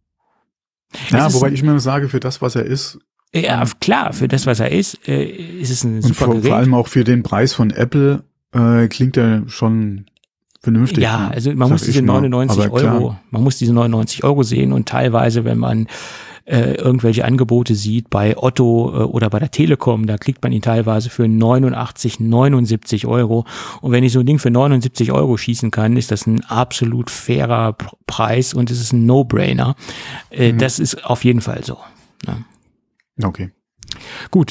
Ja, wobei ich mir sage, für das, was er ist, ja, klar, für das, was er ist, äh, ist es ein super und vor, Gerät. vor allem auch für den Preis von Apple äh, klingt er schon vernünftig. Ja, ne? also man Sag muss diese ich mal. neunundneunzig Aber Euro, klar. man muss diese neunundneunzig Euro sehen, und teilweise, wenn man äh, irgendwelche Angebote sieht bei Otto äh, oder bei der Telekom, da kriegt man ihn teilweise für neunundachtzig, neunundsiebzig Euro. Und wenn ich so ein Ding für neunundsiebzig Euro schießen kann, ist das ein absolut fairer P- Preis und es ist ein No-Brainer. Äh, Mhm. Das ist auf jeden Fall so. Ne? Okay. Gut.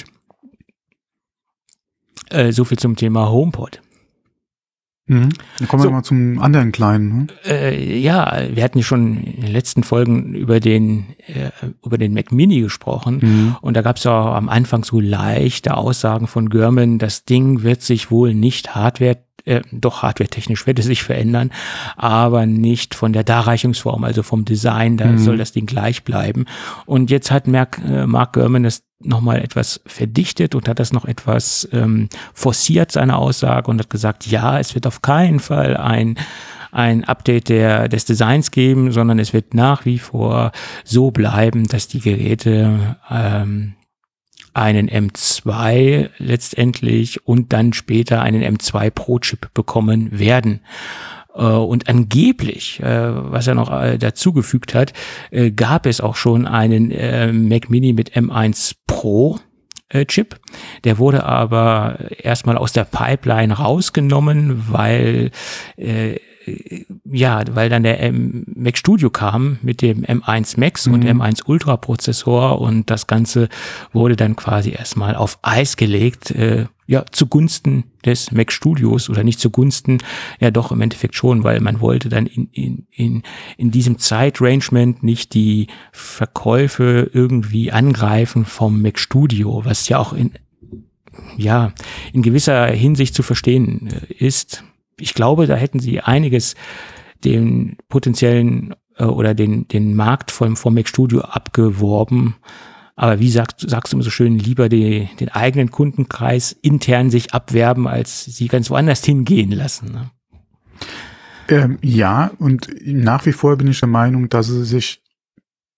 Äh, so viel zum Thema HomePod. Mhm. Dann kommen So. wir mal zum anderen kleinen. Ne? Äh, ja, wir hatten ja schon in den letzten Folgen über den äh, über den Mac Mini gesprochen, Mhm. und da gab es ja am Anfang so leichte Aussagen von Gurman, das Ding wird sich wohl nicht Hardware, äh, doch hardwaretechnisch wird es sich verändern, aber nicht von der Darreichungsform, also vom Design, da Mhm. soll das Ding gleich bleiben. Und jetzt hat Mark, äh, Mark Gurman das nochmal etwas verdichtet und hat das noch etwas ähm, forciert, seine Aussage, und hat gesagt, ja, es wird auf keinen Fall ein ein Update der, des Designs geben, sondern es wird nach wie vor so bleiben, dass die Geräte ähm, einen M zwei letztendlich und dann später einen M zwei Pro-Chip bekommen werden. Äh, Und angeblich, äh, was er noch äh, dazugefügt hat, äh, gab es auch schon einen äh, Mac Mini mit M eins Pro äh, Chip. Der wurde aber erstmal aus der Pipeline rausgenommen, weil äh, ja, weil dann der M- Mac Studio kam mit dem M eins Max und Mhm. M eins Ultra Prozessor, und das Ganze wurde dann quasi erstmal auf Eis gelegt, äh, ja, zugunsten des Mac Studios, oder nicht zugunsten, ja doch im Endeffekt schon, weil man wollte dann in, in, in, in diesem Zeitrangement nicht die Verkäufe irgendwie angreifen vom Mac Studio, was ja auch in, ja, in gewisser Hinsicht zu verstehen äh, ist. Ich glaube, da hätten sie einiges den potenziellen äh, oder den den Markt vom, vom Mac Studio abgeworben. Aber wie sagst, sagst du immer so schön, lieber die, den eigenen Kundenkreis intern sich abwerben, als sie ganz woanders hingehen lassen. Ne? Ähm, ja, und nach wie vor bin ich der Meinung, dass sie sich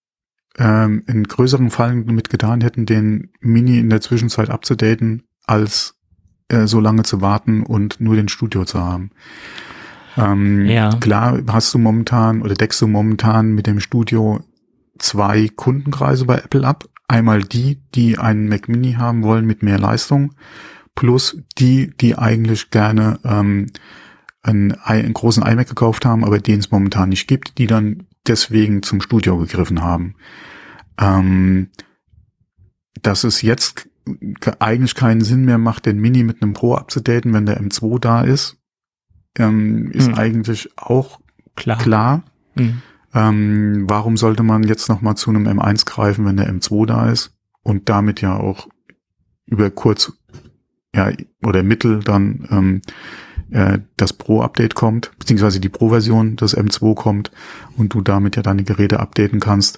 ähm, in größeren Fallen damit getan hätten, den Mini in der Zwischenzeit abzudaten, als äh, so lange zu warten und nur den Studio zu haben. Ähm, ja. Klar hast du momentan oder deckst du momentan mit dem Studio zwei Kundenkreise bei Apple ab. Einmal die, die einen Mac Mini haben wollen mit mehr Leistung, plus die, die eigentlich gerne ähm, einen, einen großen iMac gekauft haben, aber den es momentan nicht gibt, die dann deswegen zum Studio gegriffen haben. Ähm, dass es jetzt eigentlich keinen Sinn mehr macht, den Mini mit einem Pro abzudaten, wenn der M zwei da ist, ähm, ist hm. eigentlich auch klar. klar. Hm. Ähm, warum sollte man jetzt nochmal zu einem M eins greifen, wenn der M zwei da ist und damit ja auch über kurz ja oder mittel dann ähm, äh, das Pro-Update kommt, beziehungsweise die Pro-Version des M zwei kommt und du damit ja deine Geräte updaten kannst.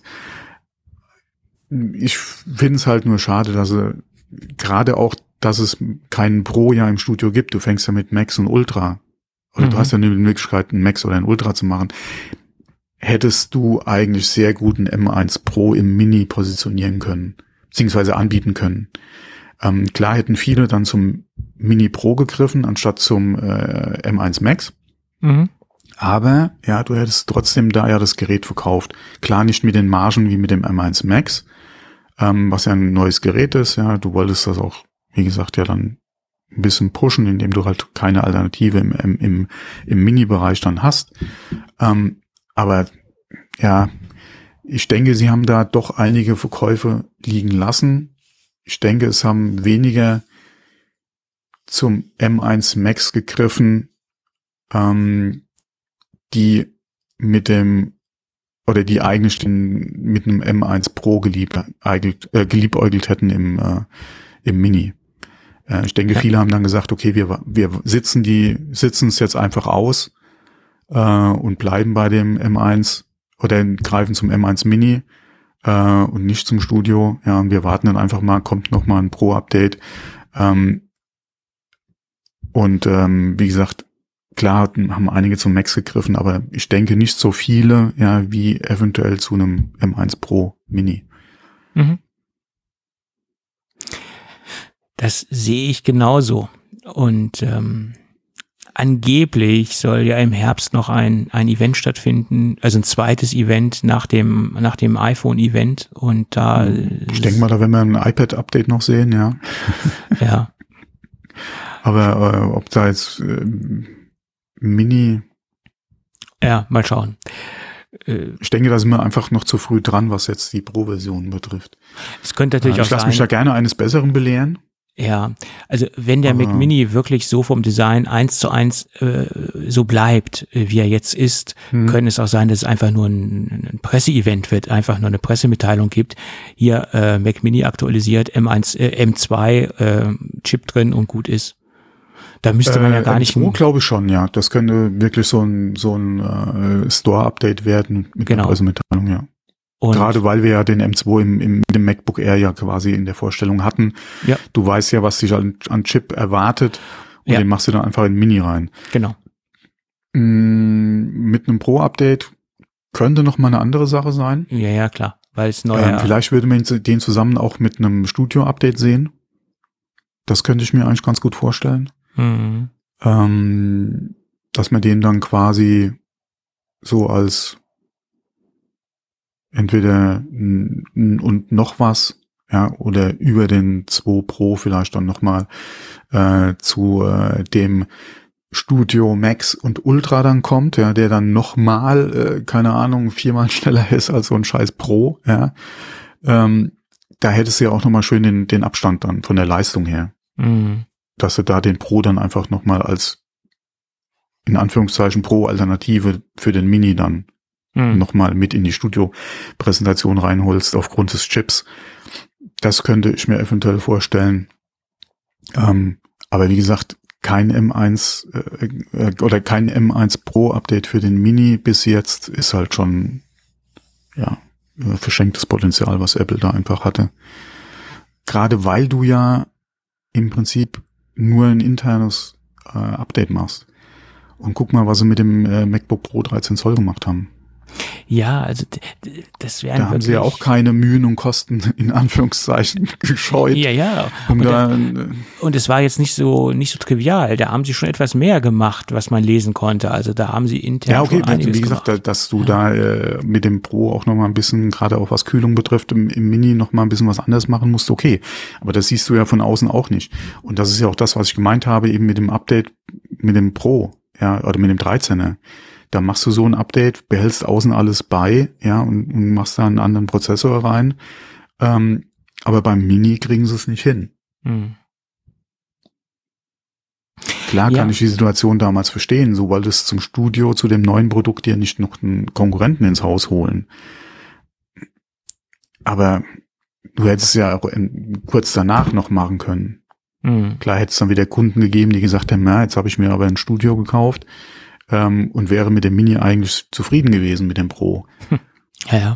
Ich finde es halt nur schade, dass er gerade auch, dass es keinen Pro ja im Studio gibt. Du fängst ja mit Max und Ultra. Oder mhm. du hast ja eine Möglichkeit, einen Max oder einen Ultra zu machen. Hättest du eigentlich sehr gut einen M eins Pro im Mini positionieren können, beziehungsweise anbieten können. Ähm, klar hätten viele dann zum Mini Pro gegriffen, anstatt zum äh, M eins Max. Mhm. Aber, ja, du hättest trotzdem da ja das Gerät verkauft. Klar nicht mit den Margen wie mit dem M eins Max, ähm, was ja ein neues Gerät ist, ja. Du wolltest das auch, wie gesagt, ja dann ein bisschen pushen, indem du halt keine Alternative im, im, im, im Mini-Bereich dann hast. Ähm, aber, ja, ich denke, sie haben da doch einige Verkäufe liegen lassen. Ich denke, es haben weniger zum M eins Max gegriffen, ähm, die mit dem, oder die eigentlich den, mit einem M eins Pro geliebt, äh, geliebäugelt hätten im, äh, im Mini. Äh, ich denke, ja. viele haben dann gesagt, okay, wir, wir sitzen die, sitzen es jetzt einfach aus, äh, und bleiben bei dem M eins oder greifen zum M eins Mini, äh, und nicht zum Studio. Ja, und wir warten dann einfach mal, kommt noch mal ein Pro-Update. Ähm, und, ähm, wie gesagt, klar haben einige zum Max gegriffen, aber ich denke nicht so viele, ja, wie eventuell zu einem M eins Pro Mini. Mhm. Das sehe ich genauso. Und ähm, angeblich soll ja im Herbst noch ein ein Event stattfinden, also ein zweites Event nach dem nach dem iPhone-Event. Und da ich denke mal, da werden wir ein iPad-Update noch sehen, ja. Ja. Aber äh, ob da jetzt äh, Mini. Ja, mal schauen. Ich denke, da sind wir einfach noch zu früh dran, was jetzt die Pro-Version betrifft. Es könnte natürlich ich auch sein. Ich lasse mich da gerne eines Besseren belehren. Ja, also wenn der Mac Mini wirklich so vom Design eins zu eins äh, so bleibt, wie er jetzt ist, hm. können es auch sein, dass es einfach nur ein, ein Presseevent wird, einfach nur eine Pressemitteilung gibt. Hier äh, Mac Mini aktualisiert, M eins, äh, M zwei äh, Chip drin und gut ist. Da müsste man ja gar äh, nicht. M zwei glaube ich schon, ja. Das könnte wirklich so ein so ein äh, Store-Update werden mit genau. einer Pressemitteilung, ja. Und gerade weil wir ja den M zwei im, im dem MacBook Air ja quasi in der Vorstellung hatten. Ja. Du weißt ja, was dich an, an Chip erwartet und ja. den machst du dann einfach in Mini rein. Genau. Mm, mit einem Pro-Update könnte noch mal eine andere Sache sein. Ja, ja, klar. Weil es neu ähm, Vielleicht würde man den zusammen auch mit einem Studio-Update sehen. Das könnte ich mir eigentlich ganz gut vorstellen. Mhm. Ähm, dass man den dann quasi so als entweder n, n, und noch was, ja, oder über den zwei Pro vielleicht dann nochmal äh, zu äh, dem Studio Max und Ultra dann kommt, ja, der dann nochmal, äh, keine Ahnung, viermal schneller ist als so ein scheiß Pro, ja. Ähm, da hättest du ja auch nochmal schön den, den Abstand dann von der Leistung her. Mhm. Dass du da den Pro dann einfach nochmal als, in Anführungszeichen, Pro-Alternative für den Mini dann hm. nochmal mit in die Studio-Präsentation reinholst aufgrund des Chips. Das könnte ich mir eventuell vorstellen. Ähm, aber wie gesagt, kein M eins äh, oder kein M eins Pro-Update für den Mini bis jetzt ist halt schon ja verschenktes Potenzial, was Apple da einfach hatte. Gerade weil du ja im Prinzip nur ein internes äh, Update machst. Und guck mal, was sie mit dem äh, MacBook Pro dreizehn Zoll gemacht haben. Ja, also d- d- das wären Da haben sie ja auch keine Mühen und Kosten in Anführungszeichen gescheut. Ja, ja. Um und, da, das, und es war jetzt nicht so nicht so trivial. Da haben sie schon etwas mehr gemacht, was man lesen konnte. Also da haben sie intern ja, okay, schon einiges wie gesagt, gemacht. dass du Ja. da äh, mit dem Pro auch nochmal ein bisschen, gerade auch was Kühlung betrifft, im, im Mini nochmal ein bisschen was anders machen musst, okay. Aber das siehst du ja von außen auch nicht. Und das ist ja auch das, was ich gemeint habe, eben mit dem Update, mit dem Pro, ja, oder mit dem dreizehner. Da machst du so ein Update, behältst außen alles bei, ja, und, und machst da einen anderen Prozessor rein. Ähm, aber beim Mini kriegen sie es nicht hin. Hm. Klar kann Ja. ich die Situation damals verstehen, so weil das zum Studio, zu dem neuen Produkt ja nicht noch einen Konkurrenten ins Haus holen. Aber du hättest es ja auch in, kurz danach noch machen können. Hm. Klar hätte es dann wieder Kunden gegeben, die gesagt haben, na, jetzt habe ich mir aber ein Studio gekauft ähm, und wäre mit dem Mini eigentlich zufrieden gewesen mit dem Pro. Ja, ja.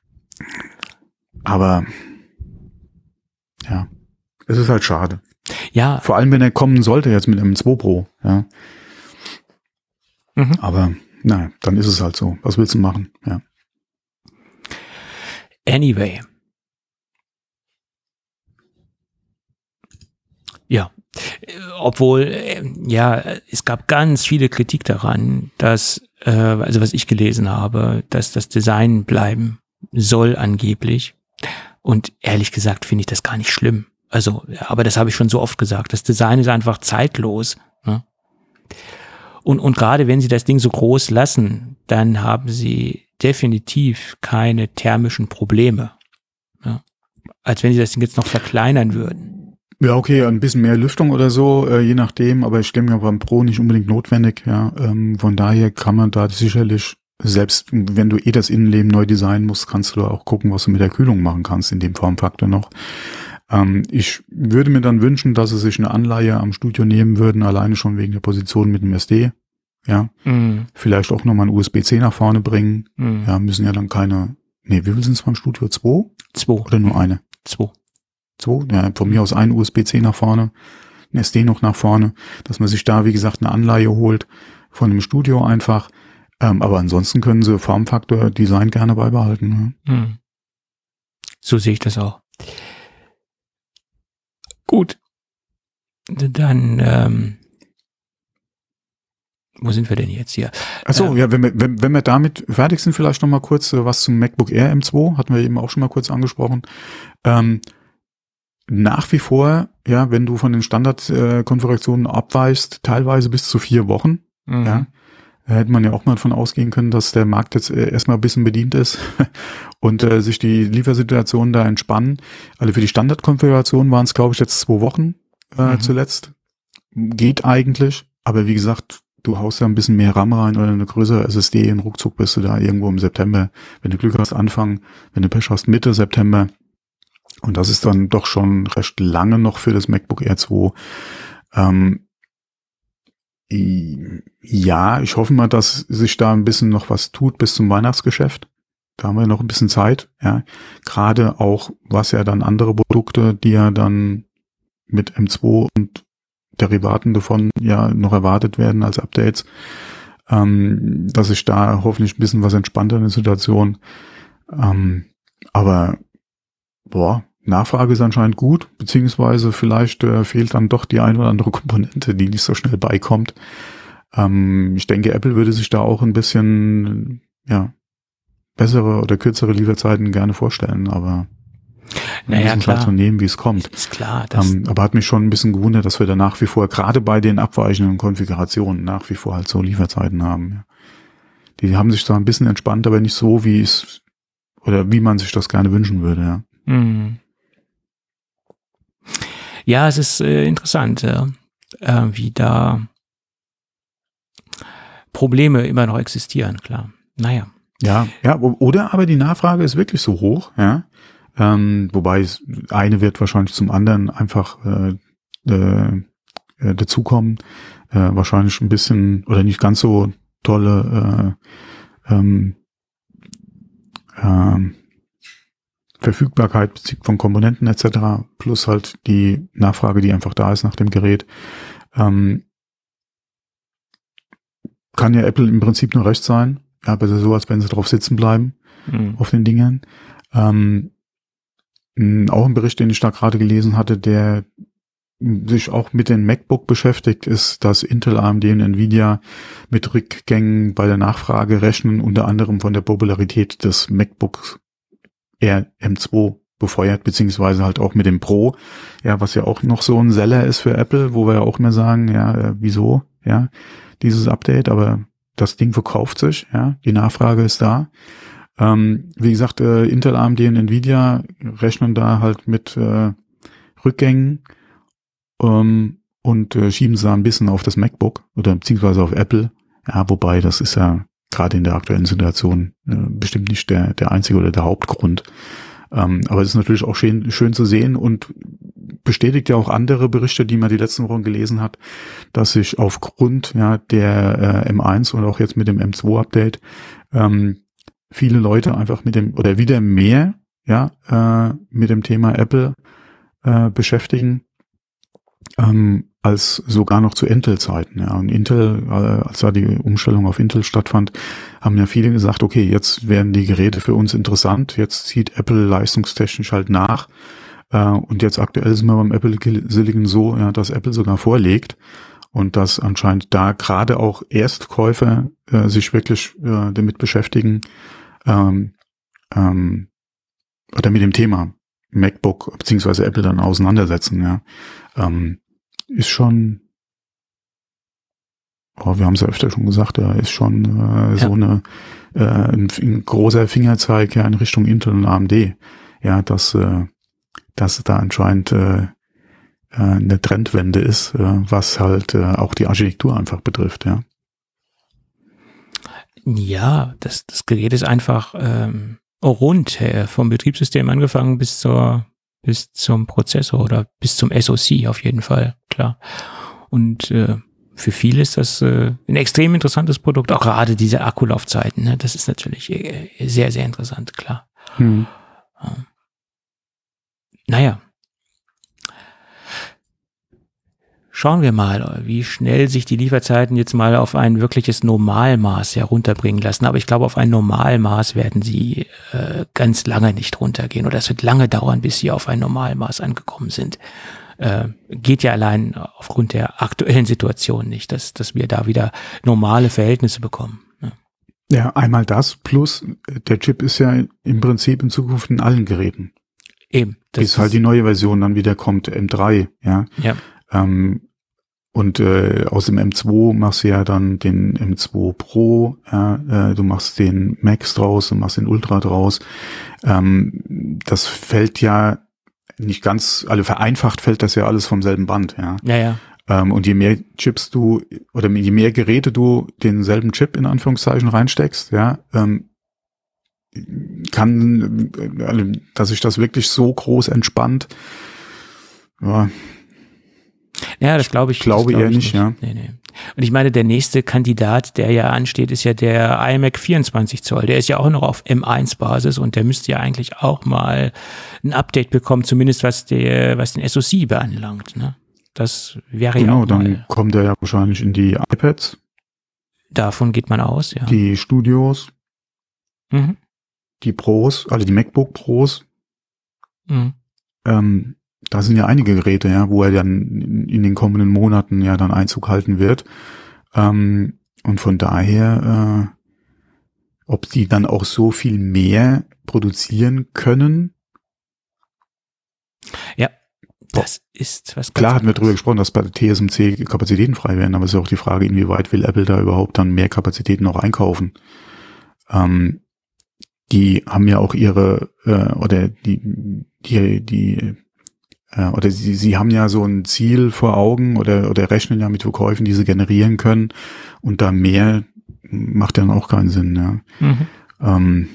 Aber ja, es ist halt schade. Ja, Vor allem, wenn er kommen sollte jetzt mit einem zwei Pro. Ja. mhm. Aber naja, dann ist es halt so. Was willst du machen? Ja. Anyway. Ja. Äh, Obwohl, äh, ja, es gab ganz viele Kritik daran, dass, äh, also was ich gelesen habe, dass das Design bleiben soll angeblich. Und ehrlich gesagt finde ich das gar nicht schlimm. Also, ja, aber das habe ich schon so oft gesagt. Das Design ist einfach zeitlos. Ne? Und, und gerade wenn sie das Ding so groß lassen, dann haben sie definitiv keine thermischen Probleme. Ne? Als wenn sie das Ding jetzt noch verkleinern würden. Ja, okay, ein bisschen mehr Lüftung oder so, äh, je nachdem, aber ich stelle mir beim Pro nicht unbedingt notwendig, ja. Ähm, von daher kann man da sicherlich, selbst wenn du eh das Innenleben neu designen musst, kannst du da auch gucken, was du mit der Kühlung machen kannst in dem Formfaktor noch. Ähm, ich würde mir dann wünschen, dass sie sich eine Anleihe am Studio nehmen würden, alleine schon wegen der Position mit dem S D, ja. Mm, Vielleicht auch nochmal ein U S B C nach vorne bringen, mm. ja, müssen ja dann keine, nee, wie viel sind es beim Studio? Zwei? Zwei. Oder nur eine? Zwei. Zwei, ja, von mir aus ein U S B C nach vorne, ein S D noch nach vorne, dass man sich da, wie gesagt, eine Anleihe holt von einem Studio einfach. Ähm, aber ansonsten können sie Formfaktor Design gerne beibehalten. Ne? Mm. So sehe ich das auch. Gut. Dann, ähm, wo sind wir denn jetzt hier? Achso, Ähm, ja, wenn wir, wenn, wenn wir damit fertig sind, vielleicht noch mal kurz äh, was zum MacBook Air M zwei, hatten wir eben auch schon mal kurz angesprochen. Ähm, nach wie vor, ja, wenn du von den Standardkonfigurationen äh, abweichst, teilweise bis zu vier Wochen, mhm. ja, da hätte man ja auch mal davon ausgehen können, dass der Markt jetzt äh, erstmal ein bisschen bedient ist und äh, sich die Liefersituationen da entspannen. Also für die Standardkonfiguration waren es, glaube ich, jetzt zwei Wochen äh, Mhm. zuletzt. Geht eigentlich, aber wie gesagt, du haust ja ein bisschen mehr RAM rein oder eine größere S S D und ruckzuck bist du da irgendwo im September. Wenn du Glück hast, Anfang, wenn du Pech hast, Mitte September. Und das ist dann doch schon recht lange noch für das MacBook Air zwei. Ähm, ja, ich hoffe mal, dass sich da ein bisschen noch was tut bis zum Weihnachtsgeschäft. Da haben wir noch ein bisschen Zeit, ja. Gerade auch, was ja dann andere Produkte, die ja dann mit M zwei und Derivaten davon ja noch erwartet werden als Updates, ähm, dass sich da hoffentlich ein bisschen was entspannter in der Situation. Ähm, aber boah, Nachfrage ist anscheinend gut, beziehungsweise vielleicht äh, fehlt dann doch die ein oder andere Komponente, die nicht so schnell beikommt. Ähm, ich denke, Apple würde sich da auch ein bisschen ja bessere oder kürzere Lieferzeiten gerne vorstellen, aber wir Naja, müssen es halt klar. so nehmen, wie es kommt. Ist klar. Das, Ähm, aber hat mich schon ein bisschen gewundert, dass wir da nach wie vor, gerade bei den abweichenden Konfigurationen, nach wie vor halt so Lieferzeiten haben. Ja. Die haben sich da ein bisschen entspannt, aber nicht so, wie es oder wie man sich das gerne wünschen würde. Ja. Mhm. Ja, es ist äh, interessant, äh, äh, wie da Probleme immer noch existieren, klar. Naja. Ja, ja, oder aber die Nachfrage ist wirklich so hoch, ja. Ähm, wobei es eine wird wahrscheinlich zum anderen einfach äh, äh, äh, dazukommen. Äh, wahrscheinlich ein bisschen oder nicht ganz so tolle äh, ähm, ähm, Verfügbarkeit von Komponenten et cetera. Plus halt die Nachfrage, die einfach da ist nach dem Gerät. Ähm, kann ja Apple im Prinzip nur recht sein. ja, besser so, als wenn sie drauf sitzen bleiben, Mhm. auf den Dingern. Ähm, m, auch ein Bericht, den ich da gerade gelesen hatte, der sich auch mit den MacBook beschäftigt, ist, dass Intel, A M D und Nvidia mit Rückgängen bei der Nachfrage rechnen, unter anderem von der Popularität des MacBooks Air M zwei befeuert, beziehungsweise halt auch mit dem Pro, ja, was ja auch noch so ein Seller ist für Apple, wo wir ja auch immer sagen, ja, äh, wieso, ja, dieses Update, aber das Ding verkauft sich, ja, die Nachfrage ist da. Ähm, wie gesagt, äh, Intel, A M D und Nvidia rechnen da halt mit äh, Rückgängen ähm, und äh, schieben sie da ein bisschen auf das MacBook oder beziehungsweise auf Apple. Ja, wobei das ist ja gerade in der aktuellen Situation äh, bestimmt nicht der der einzige oder der Hauptgrund. Ähm, aber es ist natürlich auch schön, schön zu sehen und bestätigt ja auch andere Berichte, die man die letzten Wochen gelesen hat, dass sich aufgrund ja der äh, M eins und auch jetzt mit dem M zwei Update ähm, viele Leute einfach mit dem oder wieder mehr ja äh, mit dem Thema Apple äh, beschäftigen ähm, als sogar noch zu Intel-Zeiten. Ja. Und Intel, äh, als da die Umstellung auf Intel stattfand, haben ja viele gesagt, okay, jetzt werden die Geräte für uns interessant, jetzt zieht Apple leistungstechnisch halt nach. Äh, und jetzt aktuell sind wir beim Apple Silicon so, ja, dass Apple sogar vorlegt und dass anscheinend da gerade auch Erstkäufer äh, sich wirklich äh, damit beschäftigen, ähm, ähm, oder mit dem Thema MacBook beziehungsweise Apple dann auseinandersetzen, ja. Ähm, ist schon, oh, wir haben es ja öfter schon gesagt, ja, ist schon äh, ja. so eine äh, ein, ein großer Fingerzeig ja in Richtung Intel und A M D, ja, dass äh, dass da anscheinend äh, eine Trendwende ist, äh, was halt äh, auch die Architektur einfach betrifft, ja. Ja, das das Gerät ist einfach ähm, rund, äh, vom Betriebssystem angefangen bis zur bis zum Prozessor oder bis zum S O C auf jeden Fall, klar. Und äh, für viele ist das äh, ein extrem interessantes Produkt, auch gerade diese Akkulaufzeiten, ne? Das ist natürlich äh, sehr, sehr interessant, klar. Hm. Ähm, naja. Schauen wir mal, wie schnell sich die Lieferzeiten jetzt mal auf ein wirkliches Normalmaß herunterbringen lassen. Aber ich glaube, auf ein Normalmaß werden sie äh, ganz lange nicht runtergehen. Oder es wird lange dauern, bis sie auf ein Normalmaß angekommen sind. Äh, geht ja allein aufgrund der aktuellen Situation nicht, dass, dass wir da wieder normale Verhältnisse bekommen. Ne? Ja, einmal das, plus der Chip ist ja im Prinzip in Zukunft in allen Geräten. Eben. Das bis halt die neue Version dann wieder kommt, M drei, ja. Ja. Ähm, und äh, aus dem M zwei machst du ja dann den M zwei Pro, ja, äh, du machst den Max draus, du machst den Ultra draus. Ähm, das fällt ja nicht ganz, also vereinfacht fällt das ja alles vom selben Band, ja. Ja, ja. Ähm, und je mehr Chips du, oder je mehr Geräte du denselben Chip in Anführungszeichen reinsteckst, ja, ähm, kann, also, dass sich das wirklich so groß entspannt, ja. Ja, das glaube ich. Glaube glaub eher ich nicht, ja. Nee, nee. Und ich meine, der nächste Kandidat, der ja ansteht, ist ja der iMac vierundzwanzig Zoll. Der ist ja auch noch auf M eins Basis und der müsste ja eigentlich auch mal ein Update bekommen, zumindest was der, was den S O C beanlangt, ne? Das wäre genau, ja auch mal. Dann kommt er ja wahrscheinlich in die iPads. Davon geht man aus, ja. Die Studios. Mhm. Die Pros, also die MacBook Pros. Mhm. Ähm, da sind ja einige Geräte, ja, wo er dann in, in den kommenden Monaten ja dann Einzug halten wird. Ähm, und von daher, äh, ob die dann auch so viel mehr produzieren können. Ja, das ist was ganz Klar hatten wir anderes. darüber gesprochen, dass bei der T S M C Kapazitäten frei werden, aber es ist ja auch die Frage, inwieweit will Apple da überhaupt dann mehr Kapazitäten noch einkaufen. Ähm, die haben ja auch ihre, äh, oder die, die, die, äh, oder sie, sie haben ja so ein Ziel vor Augen oder, oder rechnen ja mit Verkäufen, die sie generieren können, und da mehr macht dann auch keinen Sinn, ja. Mhm. Ähm,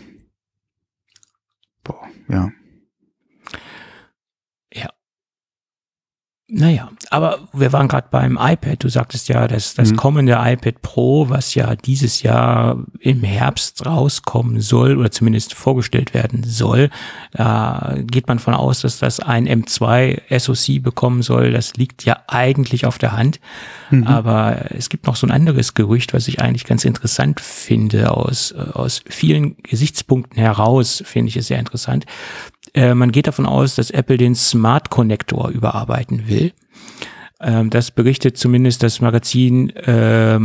boah, ja. Ja. Naja, aber wir waren gerade beim iPad. Du sagtest ja, dass das mhm. kommende iPad Pro, was ja dieses Jahr im Herbst rauskommen soll oder zumindest vorgestellt werden soll, da geht man von aus, dass das ein M zwei S O C bekommen soll. Das liegt ja eigentlich auf der Hand. Mhm. Aber es gibt noch so ein anderes Gerücht, was ich eigentlich ganz interessant finde. Aus, aus vielen Gesichtspunkten heraus finde ich es sehr interessant. Man geht davon aus, dass Apple den Smart Connector überarbeiten will. Das berichtet zumindest das Magazin äh,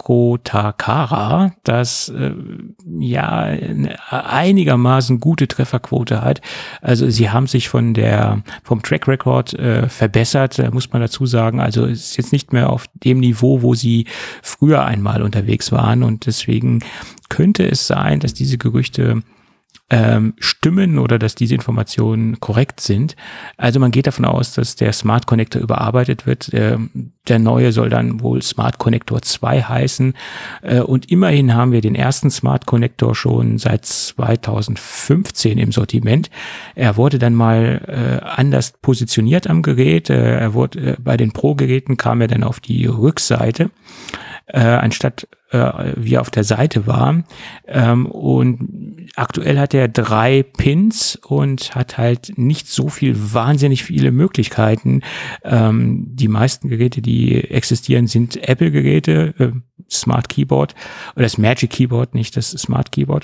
Makotakara, das äh, ja eine einigermaßen gute Trefferquote hat. Also sie haben sich von der vom Track Record äh, verbessert, muss man dazu sagen. Also es ist jetzt nicht mehr auf dem Niveau, wo sie früher einmal unterwegs waren, und deswegen könnte es sein, dass diese Gerüchte Ähm, stimmen oder dass diese Informationen korrekt sind. Also man geht davon aus, dass der Smart Connector überarbeitet wird. Der, der neue soll dann wohl Smart Connector zwei heißen. Äh, und immerhin haben wir den ersten Smart Connector schon seit zweitausendfünfzehn im Sortiment. Er wurde dann mal äh, anders positioniert am Gerät. Äh, er wurde äh, bei den Pro-Geräten kam er dann auf die Rückseite, äh, anstatt äh, wie er auf der Seite war. Ähm, und aktuell hat er drei Pins und hat halt nicht so viel, wahnsinnig viele Möglichkeiten. Ähm, die meisten Geräte, die existieren, sind Apple-Geräte, äh, Smart Keyboard, oder das Magic Keyboard, nicht das Smart Keyboard.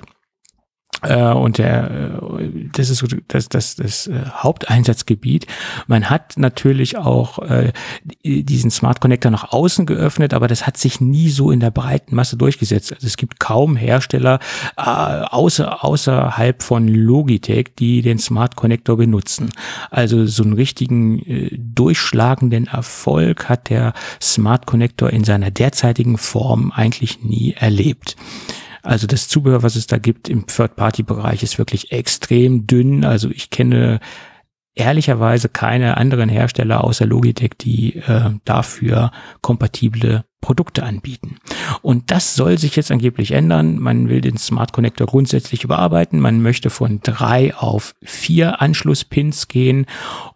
Äh, und der, das ist so das, das, das Haupteinsatzgebiet. Man hat natürlich auch äh, diesen Smart Connector nach außen geöffnet, aber das hat sich nie so in der breiten Masse durchgesetzt. Also es gibt kaum Hersteller äh, außer, außerhalb von Logitech, die den Smart Connector benutzen. Also so einen richtigen äh, durchschlagenden Erfolg hat der Smart Connector in seiner derzeitigen Form eigentlich nie erlebt. Also das Zubehör, was es da gibt im Third-Party-Bereich, ist wirklich extrem dünn. Also ich kenne ehrlicherweise keine anderen Hersteller außer Logitech, die äh, dafür kompatible Produkte anbieten. Und das soll sich jetzt angeblich ändern. Man will den Smart Connector grundsätzlich überarbeiten. Man möchte von drei auf vier Anschlusspins gehen,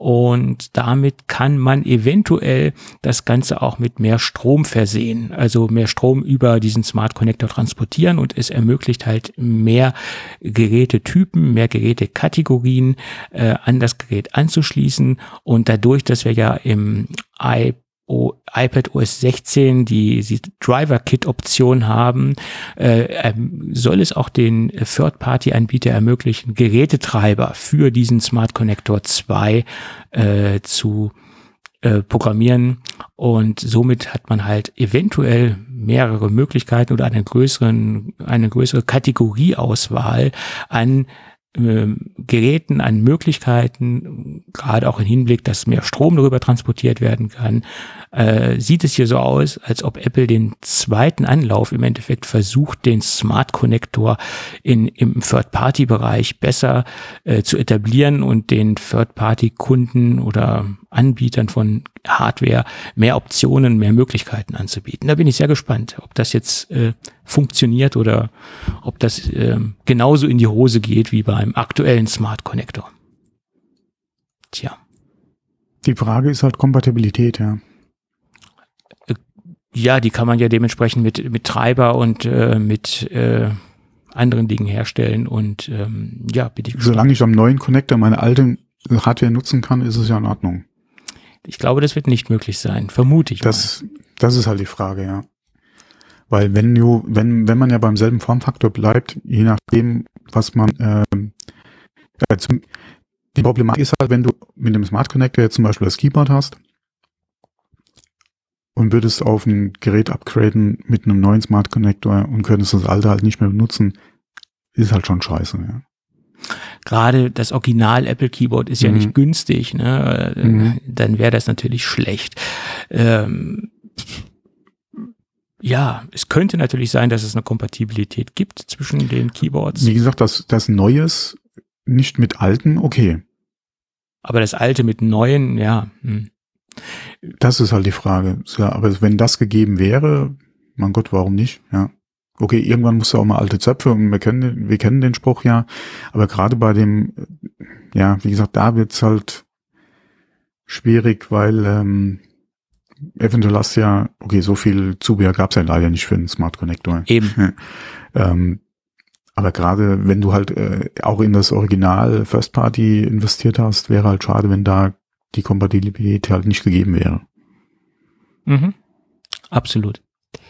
und damit kann man eventuell das Ganze auch mit mehr Strom versehen, also mehr Strom über diesen Smart Connector transportieren, und es ermöglicht halt mehr Gerätetypen, mehr Gerätekategorien äh, an das Gerät anzuschließen, und dadurch, dass wir ja im i O, iPadOS sechzehn die, die Driver-Kit-Option haben, äh, soll es auch den Third-Party-Anbieter ermöglichen, Gerätetreiber für diesen Smart Connector zwei äh, zu äh, programmieren, und somit hat man halt eventuell mehrere Möglichkeiten oder eine größeren, eine größere Kategorieauswahl an Geräten, an Möglichkeiten, gerade auch im Hinblick, dass mehr Strom darüber transportiert werden kann. Äh, sieht es hier so aus, als ob Apple den zweiten Anlauf im Endeffekt versucht, den Smart Connector in, im Third-Party-Bereich besser äh, zu etablieren und den Third-Party-Kunden oder Anbietern von Hardware mehr Optionen, mehr Möglichkeiten anzubieten. Da bin ich sehr gespannt, ob das jetzt äh, funktioniert oder ob das äh, genauso in die Hose geht wie beim aktuellen Smart Connector. Tja. Die Frage ist halt Kompatibilität, ja. Ja, die kann man ja dementsprechend mit, mit Treiber und äh, mit äh, anderen Dingen herstellen, und ähm, ja, bitte. Solange ich am neuen Connector meine alte Hardware nutzen kann, ist es ja in Ordnung. Ich glaube, das wird nicht möglich sein, vermute ich das, mal. Das ist halt die Frage, ja. Weil wenn du, wenn, wenn man ja beim selben Formfaktor bleibt, je nachdem, was man, ähm, äh, zum, die Problematik ist halt, wenn du mit dem Smart Connector jetzt zum Beispiel das Keyboard hast und würdest auf ein Gerät upgraden mit einem neuen Smart Connector und könntest das alte halt nicht mehr benutzen, ist halt schon scheiße, ja. Gerade das Original Apple Keyboard ist ja mhm. nicht günstig, ne? Mhm. Dann wäre das natürlich schlecht. Ähm, ja, es könnte natürlich sein, dass es eine Kompatibilität gibt zwischen den Keyboards. Wie gesagt, das, das Neues nicht mit alten, okay. Aber das alte mit neuen, ja. Hm. Das ist halt die Frage. Ja, aber wenn das gegeben wäre, mein Gott, warum nicht? Ja. Okay, irgendwann musst du auch mal alte Zöpfe, und wir kennen, wir kennen den Spruch ja, aber gerade bei dem, ja, wie gesagt, da wird's halt schwierig, weil ähm, eventuell hast du ja, okay, so viel Zubehör gab es ja leider nicht für den Smart Connector. Eben. ähm, aber gerade wenn du halt äh, auch in das Original First Party investiert hast, wäre halt schade, wenn da die Kompatibilität halt nicht gegeben wäre. Mhm. Absolut.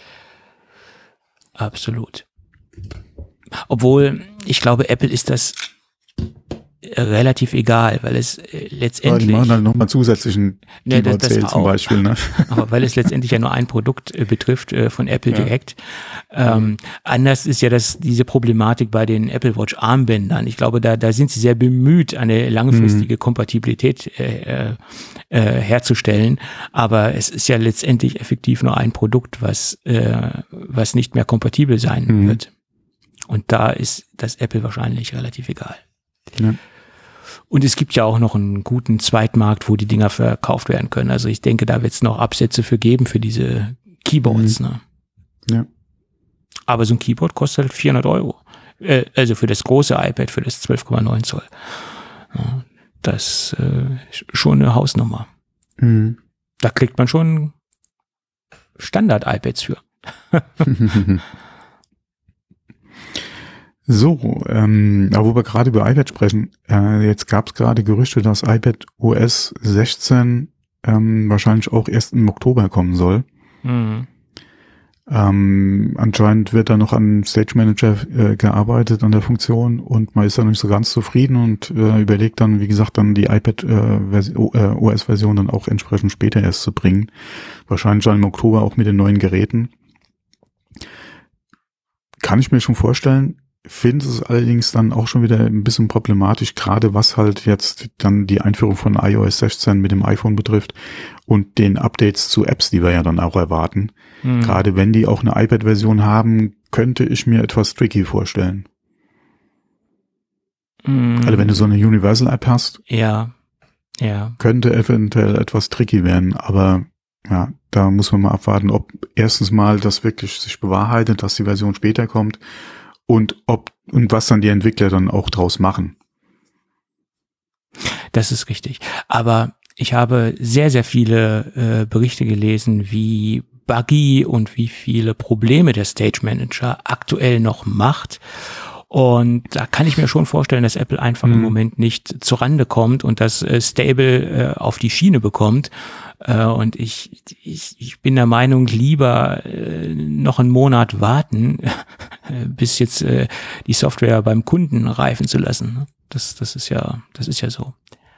Absolut. Obwohl, ich glaube, Apple ist das relativ egal, weil es äh, letztendlich... Ja, die machen dann nochmal zusätzlichen ne, das, Keyboard-Sale das zum Beispiel. Ne? Aber weil es letztendlich ja nur ein Produkt äh, betrifft äh, von Apple Ja. direkt. Ähm, anders ist ja das diese Problematik bei den Apple Watch Armbändern. Ich glaube, da da sind sie sehr bemüht, eine langfristige mhm. Kompatibilität äh, äh, herzustellen. Aber es ist ja letztendlich effektiv nur ein Produkt, was äh, was nicht mehr kompatibel sein mhm. wird. Und da ist das Apple wahrscheinlich relativ egal. Ja. Und es gibt ja auch noch einen guten Zweitmarkt, wo die Dinger verkauft werden können. Also ich denke, da wird es noch Absätze für geben für diese Keyboards. Mhm. Ne? Ja. Aber so ein Keyboard kostet halt vierhundert Euro. Äh, also für das große iPad, für das zwölf Komma neun Zoll. Ja, das ist äh, schon eine Hausnummer. Mhm. Da kriegt man schon Standard-iPads für. So, ähm, aber wo wir gerade über iPad sprechen, äh, jetzt gab es gerade Gerüchte, dass iPad O S sechzehn ähm, wahrscheinlich auch erst im Oktober kommen soll. Mhm. Ähm, anscheinend wird da noch an Stage Manager äh, gearbeitet, an der Funktion, und man ist da nicht so ganz zufrieden und äh, überlegt dann, wie gesagt, dann die iPad äh, Version, äh, O S-Version dann auch entsprechend später erst zu bringen. Wahrscheinlich schon im Oktober auch mit den neuen Geräten. Kann ich mir schon vorstellen. Finde es allerdings dann auch schon wieder ein bisschen problematisch, gerade was halt jetzt dann die Einführung von i O S sechzehn mit dem iPhone betrifft und den Updates zu Apps, die wir ja dann auch erwarten. Mhm. Gerade wenn die auch eine iPad-Version haben, könnte ich mir etwas tricky vorstellen. Mhm. Also wenn du so eine Universal-App hast, ja, ja, könnte eventuell etwas tricky werden, aber ja, da muss man mal abwarten, ob erstens mal das wirklich sich bewahrheitet, dass die Version später kommt. Und ob und was dann die Entwickler dann auch draus machen. Das ist richtig. Aber ich habe sehr, sehr viele äh, Berichte gelesen, wie buggy und wie viele Probleme der Stage Manager aktuell noch macht. Und da kann ich mir schon vorstellen, dass Apple einfach mhm. im Moment nicht zurande kommt und das äh, Stable äh, auf die Schiene bekommt. Äh, und ich, ich, ich bin der Meinung, lieber äh, noch einen Monat warten, äh, bis jetzt äh, die Software beim Kunden reifen zu lassen. Das, das ist ja, das ist ja so.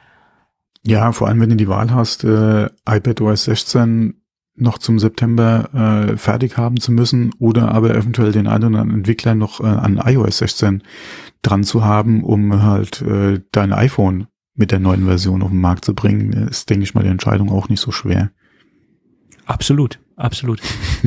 Ja, vor allem wenn du die Wahl hast, äh, iPad O S sechzehn noch zum September äh, fertig haben zu müssen oder aber eventuell den einen oder anderen Entwickler noch äh, an i O S sechzehn dran zu haben, um halt äh, dein iPhone mit der neuen Version auf den Markt zu bringen, ist, denke ich mal, die Entscheidung auch nicht so schwer. Absolut, absolut.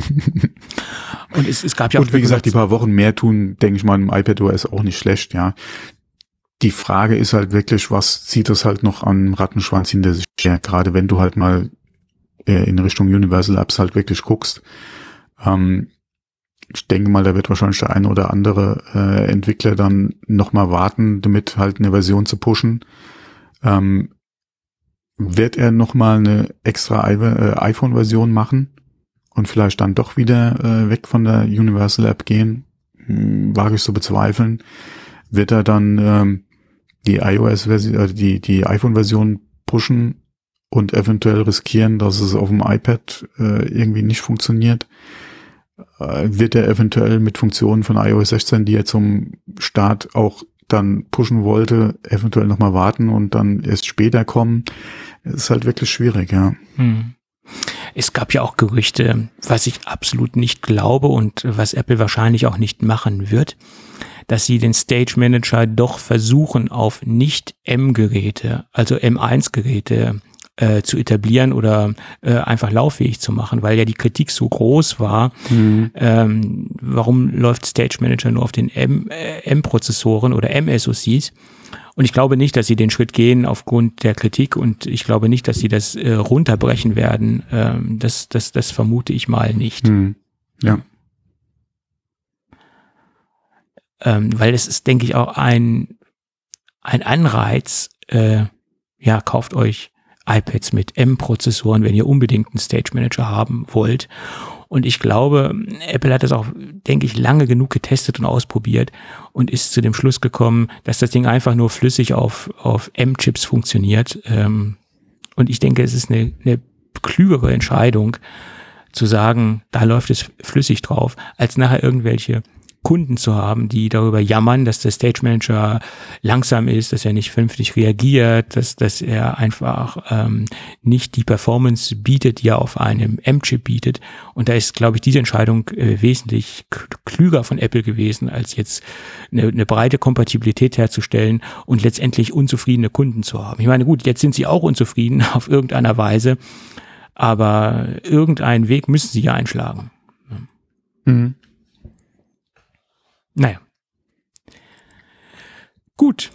Und es, es gab ja auch... Und wie gesagt, die paar Wochen mehr tun, denke ich mal, im iPad O S auch nicht schlecht, ja. Die Frage ist halt wirklich, was zieht das halt noch an Rattenschwanz hinter sich her, gerade wenn du halt mal in Richtung Universal Apps halt wirklich guckst. Ähm, ich denke mal, da wird wahrscheinlich der eine oder andere äh, Entwickler dann nochmal warten, damit halt eine Version zu pushen. Ähm, wird er nochmal eine extra äh, iPhone-Version machen und vielleicht dann doch wieder äh, weg von der Universal App gehen? Hm, wage ich zu bezweifeln. Wird er dann ähm, die iOS-Version, äh, die, die iPhone-Version pushen und eventuell riskieren, dass es auf dem iPad äh, irgendwie nicht funktioniert? Äh, wird er eventuell mit Funktionen von i O S sechzehn, die er zum Start auch dann pushen wollte, eventuell nochmal warten und dann erst später kommen? Ist halt wirklich schwierig, ja. Hm. Es gab ja auch Gerüchte, was ich absolut nicht glaube und was Apple wahrscheinlich auch nicht machen wird, dass sie den Stage Manager doch versuchen, auf Nicht-M-Geräte, also M eins Geräte Äh, zu etablieren oder äh, einfach lauffähig zu machen, weil ja die Kritik so groß war. Mhm. Ähm, warum läuft Stage Manager nur auf den M, äh, M-Prozessoren oder M-S O Cs? Und ich glaube nicht, dass sie den Schritt gehen aufgrund der Kritik und ich glaube nicht, dass sie das äh, runterbrechen werden. Ähm, das, das, das vermute ich mal nicht. Mhm. Ja. Ähm, weil es ist, denke ich, auch ein, ein Anreiz, äh, ja, kauft euch iPads mit M-Prozessoren, wenn ihr unbedingt einen Stage Manager haben wollt. Und ich glaube, Apple hat das auch, denke ich, lange genug getestet und ausprobiert und ist zu dem Schluss gekommen, dass das Ding einfach nur flüssig auf, auf M-Chips funktioniert. Und ich denke, es ist eine, eine klügere Entscheidung, zu sagen, da läuft es flüssig drauf, als nachher irgendwelche Kunden zu haben, die darüber jammern, dass der Stage Manager langsam ist, dass er nicht vernünftig reagiert, dass, dass er einfach ähm, nicht die Performance bietet, die er auf einem M-Chip bietet. Und da ist, glaube ich, diese Entscheidung äh, wesentlich klüger von Apple gewesen, als jetzt eine, eine breite Kompatibilität herzustellen und letztendlich unzufriedene Kunden zu haben. Ich meine, gut, jetzt sind sie auch unzufrieden auf irgendeiner Weise, aber irgendeinen Weg müssen sie ja einschlagen. Mhm. Naja. Gut.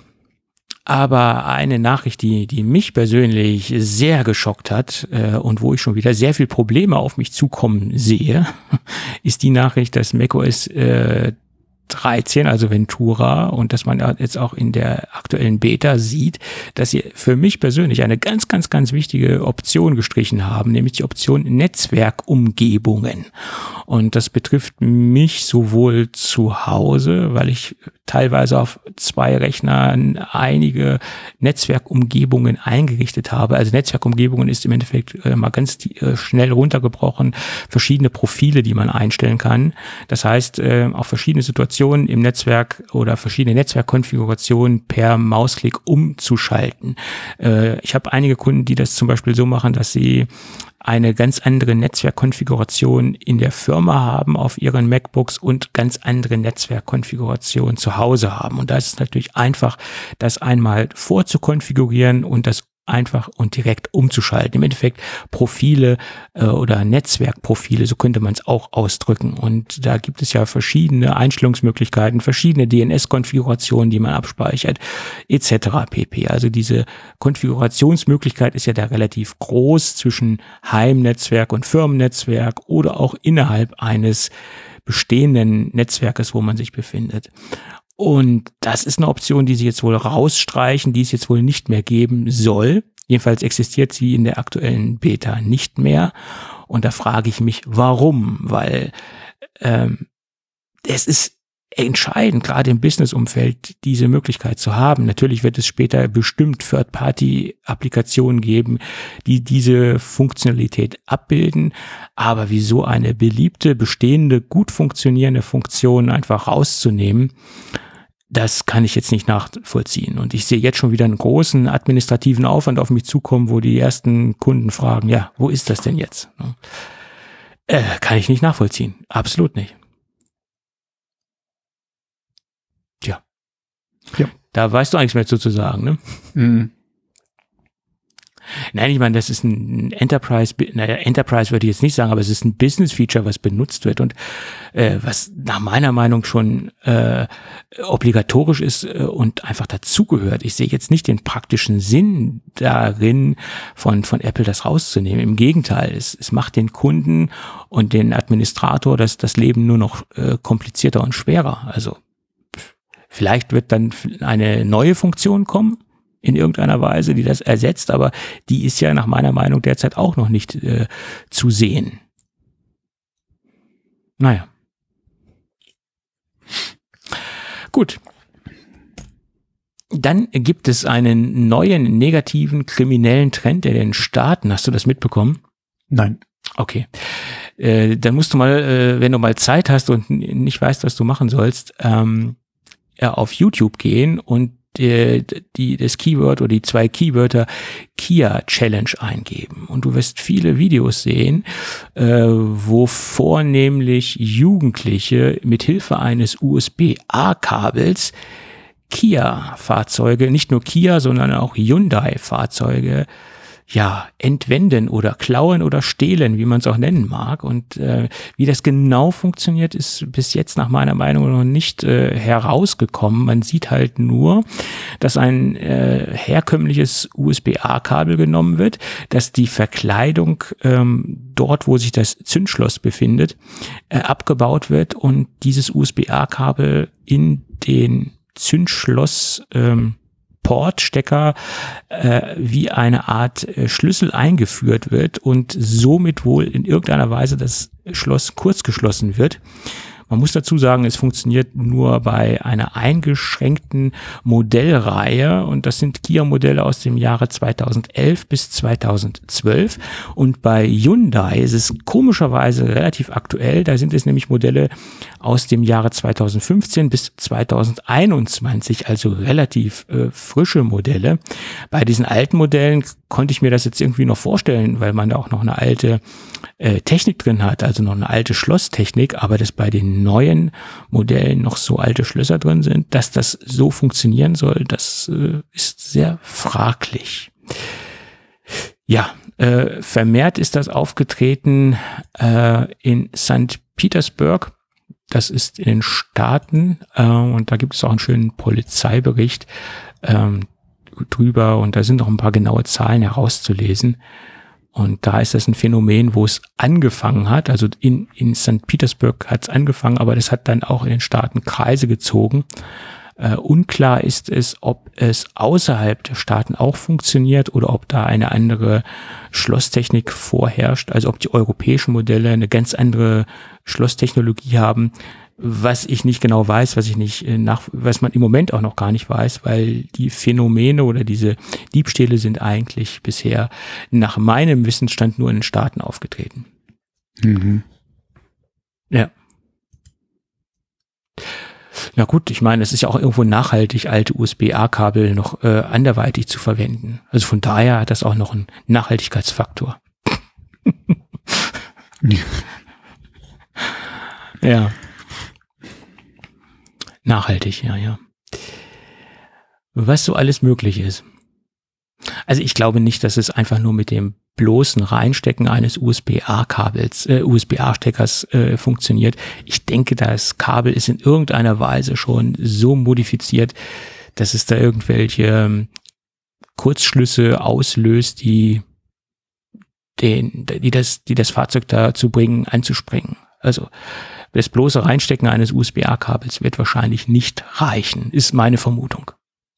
Aber eine Nachricht, die, die mich persönlich sehr geschockt hat äh, und wo ich schon wieder sehr viel Probleme auf mich zukommen sehe, ist die Nachricht, dass macOS äh, dreizehn, also Ventura, und dass man jetzt auch in der aktuellen Beta sieht, dass sie für mich persönlich eine ganz, ganz, ganz wichtige Option gestrichen haben, nämlich die Option Netzwerkumgebungen. Und das betrifft mich sowohl zu Hause, weil ich teilweise auf zwei Rechnern einige Netzwerkumgebungen eingerichtet habe. Also Netzwerkumgebungen ist im Endeffekt äh, mal ganz äh, schnell runtergebrochen, verschiedene Profile, die man einstellen kann. Das heißt, äh, auf verschiedene Situationen im Netzwerk oder verschiedene Netzwerkkonfigurationen per Mausklick umzuschalten. Äh, ich habe einige Kunden, die das zum Beispiel so machen, dass sie eine ganz andere Netzwerkkonfiguration in der Firma haben auf ihren MacBooks und ganz andere Netzwerkkonfigurationen zu Hause haben. Und da ist es natürlich einfach, das einmal vorzukonfigurieren und das einfach und direkt umzuschalten. Im Endeffekt Profile äh, oder Netzwerkprofile, so könnte man es auch ausdrücken. Und da gibt es ja verschiedene Einstellungsmöglichkeiten, verschiedene D N S-Konfigurationen, die man abspeichert, et cetera pp. Also diese Konfigurationsmöglichkeit ist ja da relativ groß zwischen Heimnetzwerk und Firmennetzwerk oder auch innerhalb eines bestehenden Netzwerkes, wo man sich befindet. Und das ist eine Option, die sie jetzt wohl rausstreichen, die es jetzt wohl nicht mehr geben soll. Jedenfalls existiert sie in der aktuellen Beta nicht mehr. Und da frage ich mich, warum? Weil ähm, es ist entscheidend, gerade im Business-Umfeld, diese Möglichkeit zu haben. Natürlich wird es später bestimmt Third-Party-Applikationen geben, die diese Funktionalität abbilden. Aber wie so eine beliebte, bestehende, gut funktionierende Funktion einfach rauszunehmen, das kann ich jetzt nicht nachvollziehen. Und ich sehe jetzt schon wieder einen großen administrativen Aufwand auf mich zukommen, wo die ersten Kunden fragen, ja, wo ist das denn jetzt? Äh, kann ich nicht nachvollziehen. Absolut nicht. Tja. Ja. Da weißt du eigentlich mehr zu sagen, ne? Mhm. Nein, ich meine, das ist ein Enterprise, naja, Enterprise würde ich jetzt nicht sagen, aber es ist ein Business-Feature, was benutzt wird und äh, was nach meiner Meinung schon äh, obligatorisch ist äh, und einfach dazugehört. Ich sehe jetzt nicht den praktischen Sinn darin, von von Apple das rauszunehmen. Im Gegenteil, es, es macht den Kunden und den Administrator das, das Leben nur noch äh, komplizierter und schwerer. Also vielleicht wird dann eine neue Funktion kommen, in irgendeiner Weise, die das ersetzt, aber die ist ja nach meiner Meinung derzeit auch noch nicht äh, zu sehen. Naja. Gut. Dann gibt es einen neuen negativen kriminellen Trend in den Staaten. Hast du das mitbekommen? Nein. Okay. Äh, dann musst du mal, äh, wenn du mal Zeit hast und nicht weißt, was du machen sollst, ähm, ja, auf YouTube gehen und Die, die, das Keyword oder die zwei Keywörter Kia Challenge eingeben. Und du wirst viele Videos sehen, äh, wo vornehmlich Jugendliche mit Hilfe eines U S B-A-Kabels Kia-Fahrzeuge, nicht nur Kia, sondern auch Hyundai-Fahrzeuge, ja, entwenden oder klauen oder stehlen, wie man es auch nennen mag. Und äh, wie das genau funktioniert, ist bis jetzt nach meiner Meinung noch nicht äh, herausgekommen. Man sieht halt nur, dass ein äh, herkömmliches U S B-A-Kabel genommen wird, dass die Verkleidung ähm, dort, wo sich das Zündschloss befindet, äh, abgebaut wird und dieses U S B-A-Kabel in den Zündschloss ähm, Portstecker äh, wie eine Art äh, Schlüssel eingeführt wird und somit wohl in irgendeiner Weise das Schloss kurzgeschlossen wird. Man muss dazu sagen, es funktioniert nur bei einer eingeschränkten Modellreihe und das sind Kia-Modelle aus dem Jahre zweitausendelf bis zweitausendzwölf und bei Hyundai ist es komischerweise relativ aktuell, da sind es nämlich Modelle aus dem Jahre zweitausendfünfzehn bis zweitausendeinundzwanzig, also relativ äh, frische Modelle. Bei diesen alten Modellen konnte ich mir das jetzt irgendwie noch vorstellen, weil man da auch noch eine alte äh, Technik drin hat, also noch eine alte Schlosstechnik, aber dass bei den neuen Modellen noch so alte Schlösser drin sind, dass das so funktionieren soll, das äh, ist sehr fraglich. Ja, äh, vermehrt ist das aufgetreten äh, in Sankt Petersburg. Das ist in den Staaten äh, und da gibt es auch einen schönen Polizeibericht ähm, drüber und da sind noch ein paar genaue Zahlen herauszulesen. Und da ist das ein Phänomen, wo es angefangen hat, also in, in Sankt Petersburg hat es angefangen, aber das hat dann auch in den Staaten Kreise gezogen. Äh, unklar ist es, ob es außerhalb der Staaten auch funktioniert oder ob da eine andere Schlosstechnik vorherrscht, also ob die europäischen Modelle eine ganz andere Schlosstechnologie haben, was ich nicht genau weiß, was ich nicht nach, was man im Moment auch noch gar nicht weiß, weil die Phänomene oder diese Diebstähle sind eigentlich bisher nach meinem Wissensstand nur in den Staaten aufgetreten. Mhm. Ja. Na gut, ich meine, es ist ja auch irgendwo nachhaltig, alte U S B A-Kabel noch äh, anderweitig zu verwenden. Also von daher hat das auch noch einen Nachhaltigkeitsfaktor. Ja. Ja. Nachhaltig, ja, ja. Was so alles möglich ist. Also ich glaube nicht, dass es einfach nur mit dem bloßen Reinstecken eines U S B A-Kabels, äh, U S B A-Steckers äh, funktioniert. Ich denke, das Kabel ist in irgendeiner Weise schon so modifiziert, dass es da irgendwelche ähm, Kurzschlüsse auslöst, die den, die das, die das Fahrzeug dazu bringen, anzuspringen. Also das bloße Reinstecken eines U S B A-Kabels wird wahrscheinlich nicht reichen, ist meine Vermutung.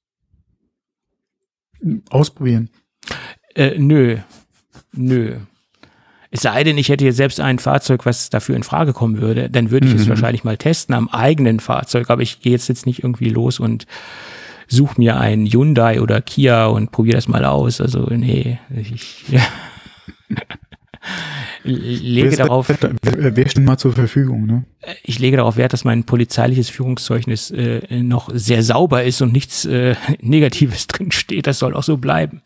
Ausprobieren. Äh, nö, nö. Es sei denn, ich hätte jetzt selbst ein Fahrzeug, was dafür in Frage kommen würde, dann würde ich mhm. es wahrscheinlich mal testen am eigenen Fahrzeug, aber ich gehe jetzt, jetzt nicht irgendwie los und suche mir einen Hyundai oder Kia und probiere das mal aus. Also nee, ich ja. lege darauf, wer, wer steht mal zur Verfügung, ne? Ich lege darauf Wert, dass mein polizeiliches Führungszeugnis äh, noch sehr sauber ist und nichts äh, Negatives drin steht. Das soll auch so bleiben.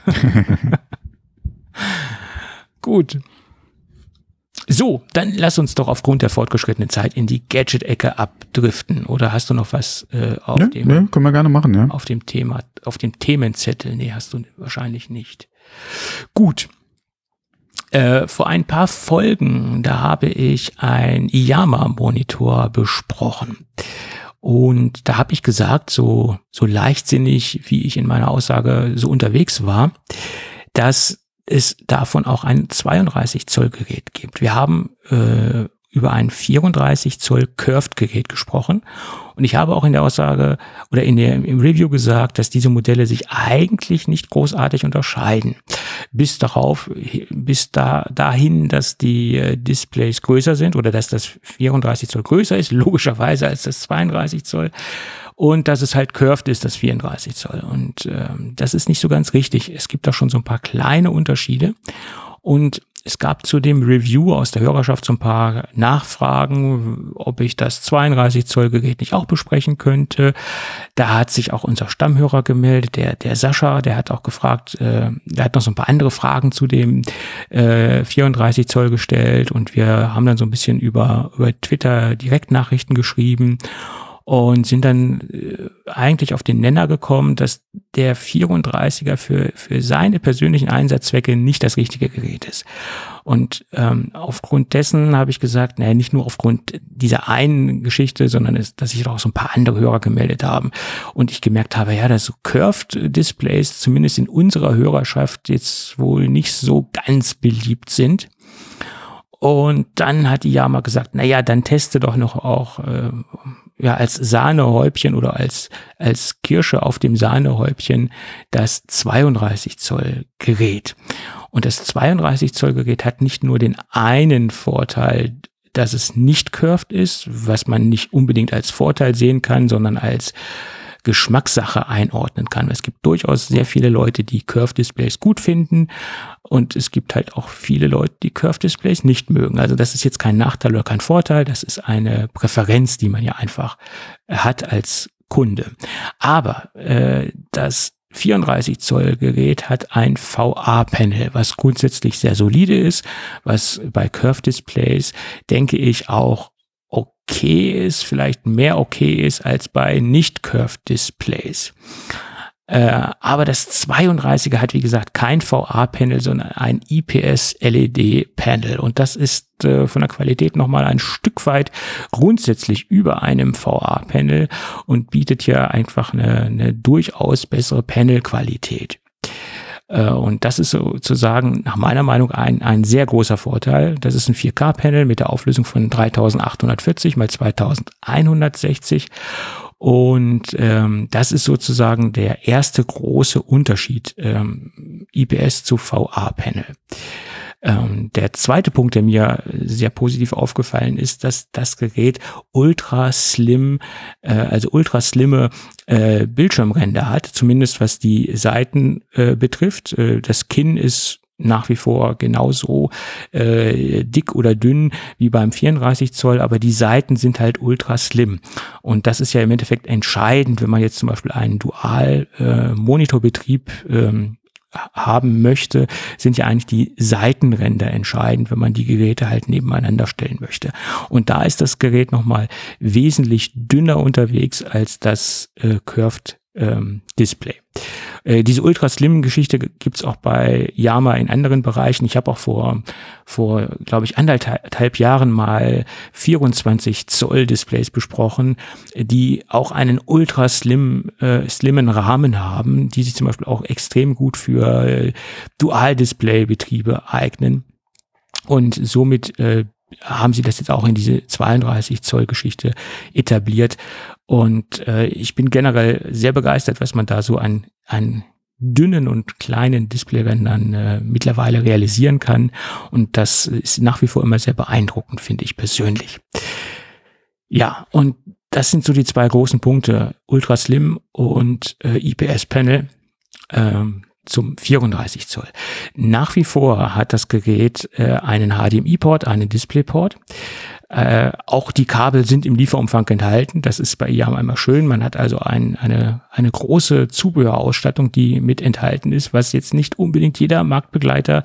Gut. So, dann lass uns doch aufgrund der fortgeschrittenen Zeit in die Gadget-Ecke abdriften. Oder hast du noch was äh, auf ja, dem ja, können wir gerne machen, ja. auf dem Thema, auf dem Themenzettel? Nee, hast du wahrscheinlich nicht. Gut. Äh, vor ein paar Folgen, da habe ich ein I Y A M A-Monitor besprochen. Und da habe ich gesagt, so, so leichtsinnig, wie ich in meiner Aussage so unterwegs war, dass es davon auch ein zweiunddreißig Zoll Gerät gibt. Wir haben äh, über ein vierunddreißig Zoll Curved Gerät gesprochen. Und ich habe auch in der Aussage oder in der, im Review gesagt, dass diese Modelle sich eigentlich nicht großartig unterscheiden. Bis darauf, bis da, dahin, dass die äh, Displays größer sind oder dass das vierunddreißig Zoll größer ist, logischerweise als das zweiunddreißig Zoll. Und dass es halt curved ist, das vierunddreißig Zoll. Und ähm, das ist nicht so ganz richtig. Es gibt da schon so ein paar kleine Unterschiede. Und es gab zu dem Review aus der Hörerschaft so ein paar Nachfragen, ob ich das zweiunddreißig Zoll Gerät nicht auch besprechen könnte. Da hat sich auch unser Stammhörer gemeldet, der der Sascha, der hat auch gefragt, äh, der hat noch so ein paar andere Fragen zu dem äh, vierunddreißig Zoll gestellt und wir haben dann so ein bisschen über über Twitter Direktnachrichten geschrieben. Und sind dann äh, eigentlich auf den Nenner gekommen, dass der vierunddreißiger für für seine persönlichen Einsatzzwecke nicht das richtige Gerät ist. Und ähm, aufgrund dessen habe ich gesagt, naja, nicht nur aufgrund dieser einen Geschichte, sondern es, dass sich auch so ein paar andere Hörer gemeldet haben. Und ich gemerkt habe, ja, dass so Curved Displays zumindest in unserer Hörerschaft jetzt wohl nicht so ganz beliebt sind. Und dann hat die Yamaha gesagt, na ja, dann teste doch noch auch äh, ja als Sahnehäubchen oder als als Kirsche auf dem Sahnehäubchen das zweiunddreißig Zoll Gerät. Und das zweiunddreißig Zoll Gerät hat nicht nur den einen Vorteil, dass es nicht curved ist, was man nicht unbedingt als Vorteil sehen kann, sondern als Geschmackssache einordnen kann. Es gibt durchaus sehr viele Leute, die Curve-Displays gut finden und es gibt halt auch viele Leute, die Curve-Displays nicht mögen. Also das ist jetzt kein Nachteil oder kein Vorteil, das ist eine Präferenz, die man ja einfach hat als Kunde. Aber äh, das vierunddreißig Zoll Gerät hat ein V A-Panel, was grundsätzlich sehr solide ist, was bei Curve-Displays, denke ich, auch okay ist, vielleicht mehr okay ist als bei Nicht-Curved-Displays. Äh, aber das zweiunddreißiger hat, wie gesagt, kein V A-Panel, sondern ein I P S-L E D-Panel. Und das ist äh, von der Qualität nochmal ein Stück weit grundsätzlich über einem V A-Panel und bietet hier einfach eine, eine durchaus bessere Panel-Qualität. Und das ist sozusagen nach meiner Meinung ein, ein sehr großer Vorteil. Das ist ein vier K-Panel mit der Auflösung von dreitausendachthundertvierzig mal zweitausendeinhundertsechzig. Und ähm, das ist sozusagen der erste große Unterschied, ähm, I P S zu V A-Panel. Ähm, der zweite Punkt, der mir sehr positiv aufgefallen ist, dass das Gerät ultra slim, äh, also ultra slimme äh, Bildschirmränder hat, zumindest was die Seiten äh, betrifft. Äh, das Kinn ist nach wie vor genauso äh, dick oder dünn wie beim vierunddreißig Zoll, aber die Seiten sind halt ultra slim. Und das ist ja im Endeffekt entscheidend, wenn man jetzt zum Beispiel einen Dual-Monitorbetrieb äh, ähm, haben möchte, sind ja eigentlich die Seitenränder entscheidend, wenn man die Geräte halt nebeneinander stellen möchte. Und da ist das Gerät nochmal wesentlich dünner unterwegs als das äh, Curved ähm, Display. Äh, diese Ultra-Slim-Geschichte gibt's auch bei Yamaha in anderen Bereichen. Ich habe auch vor, vor glaube ich, anderthalb Jahren mal vierundzwanzig Zoll Displays besprochen, die auch einen ultra-slim, äh, slimmen Rahmen haben, die sich zum Beispiel auch extrem gut für äh, Dual-Display-Betriebe eignen. Und somit äh, haben sie das jetzt auch in diese zweiunddreißig Zoll Geschichte etabliert. Und äh, ich bin generell sehr begeistert, was man da so an, an dünnen und kleinen Displayrändern äh, mittlerweile realisieren kann. Und das ist nach wie vor immer sehr beeindruckend, finde ich persönlich. Ja, und das sind so die zwei großen Punkte, Ultra Slim und äh, I P S-Panel. Ähm, zum vierunddreißig Zoll. Nach wie vor hat das Gerät äh, einen H D M I-Port, einen DisplayPort. Äh, auch die Kabel sind im Lieferumfang enthalten. Das ist bei Yamaha immer schön. Man hat also ein, eine, eine große Zubehörausstattung, die mit enthalten ist, was jetzt nicht unbedingt jeder Marktbegleiter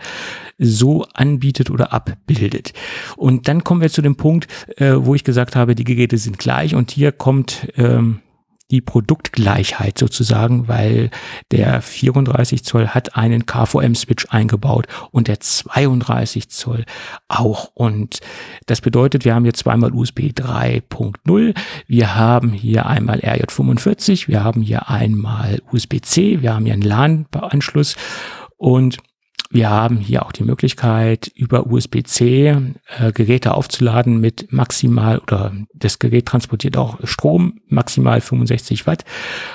so anbietet oder abbildet. Und dann kommen wir zu dem Punkt, äh, wo ich gesagt habe, die Geräte sind gleich und hier kommt ähm, die Produktgleichheit sozusagen, weil der vierunddreißig Zoll hat einen K V M-Switch eingebaut und der zweiunddreißig Zoll auch. Und das bedeutet, wir haben hier zweimal U S B drei Punkt null, wir haben hier einmal R J fünfundvierzig, wir haben hier einmal U S B C, wir haben hier einen LAN-Anschluss und wir haben hier auch die Möglichkeit, über U S B C äh, Geräte aufzuladen mit maximal, oder das Gerät transportiert auch Strom, maximal fünfundsechzig Watt.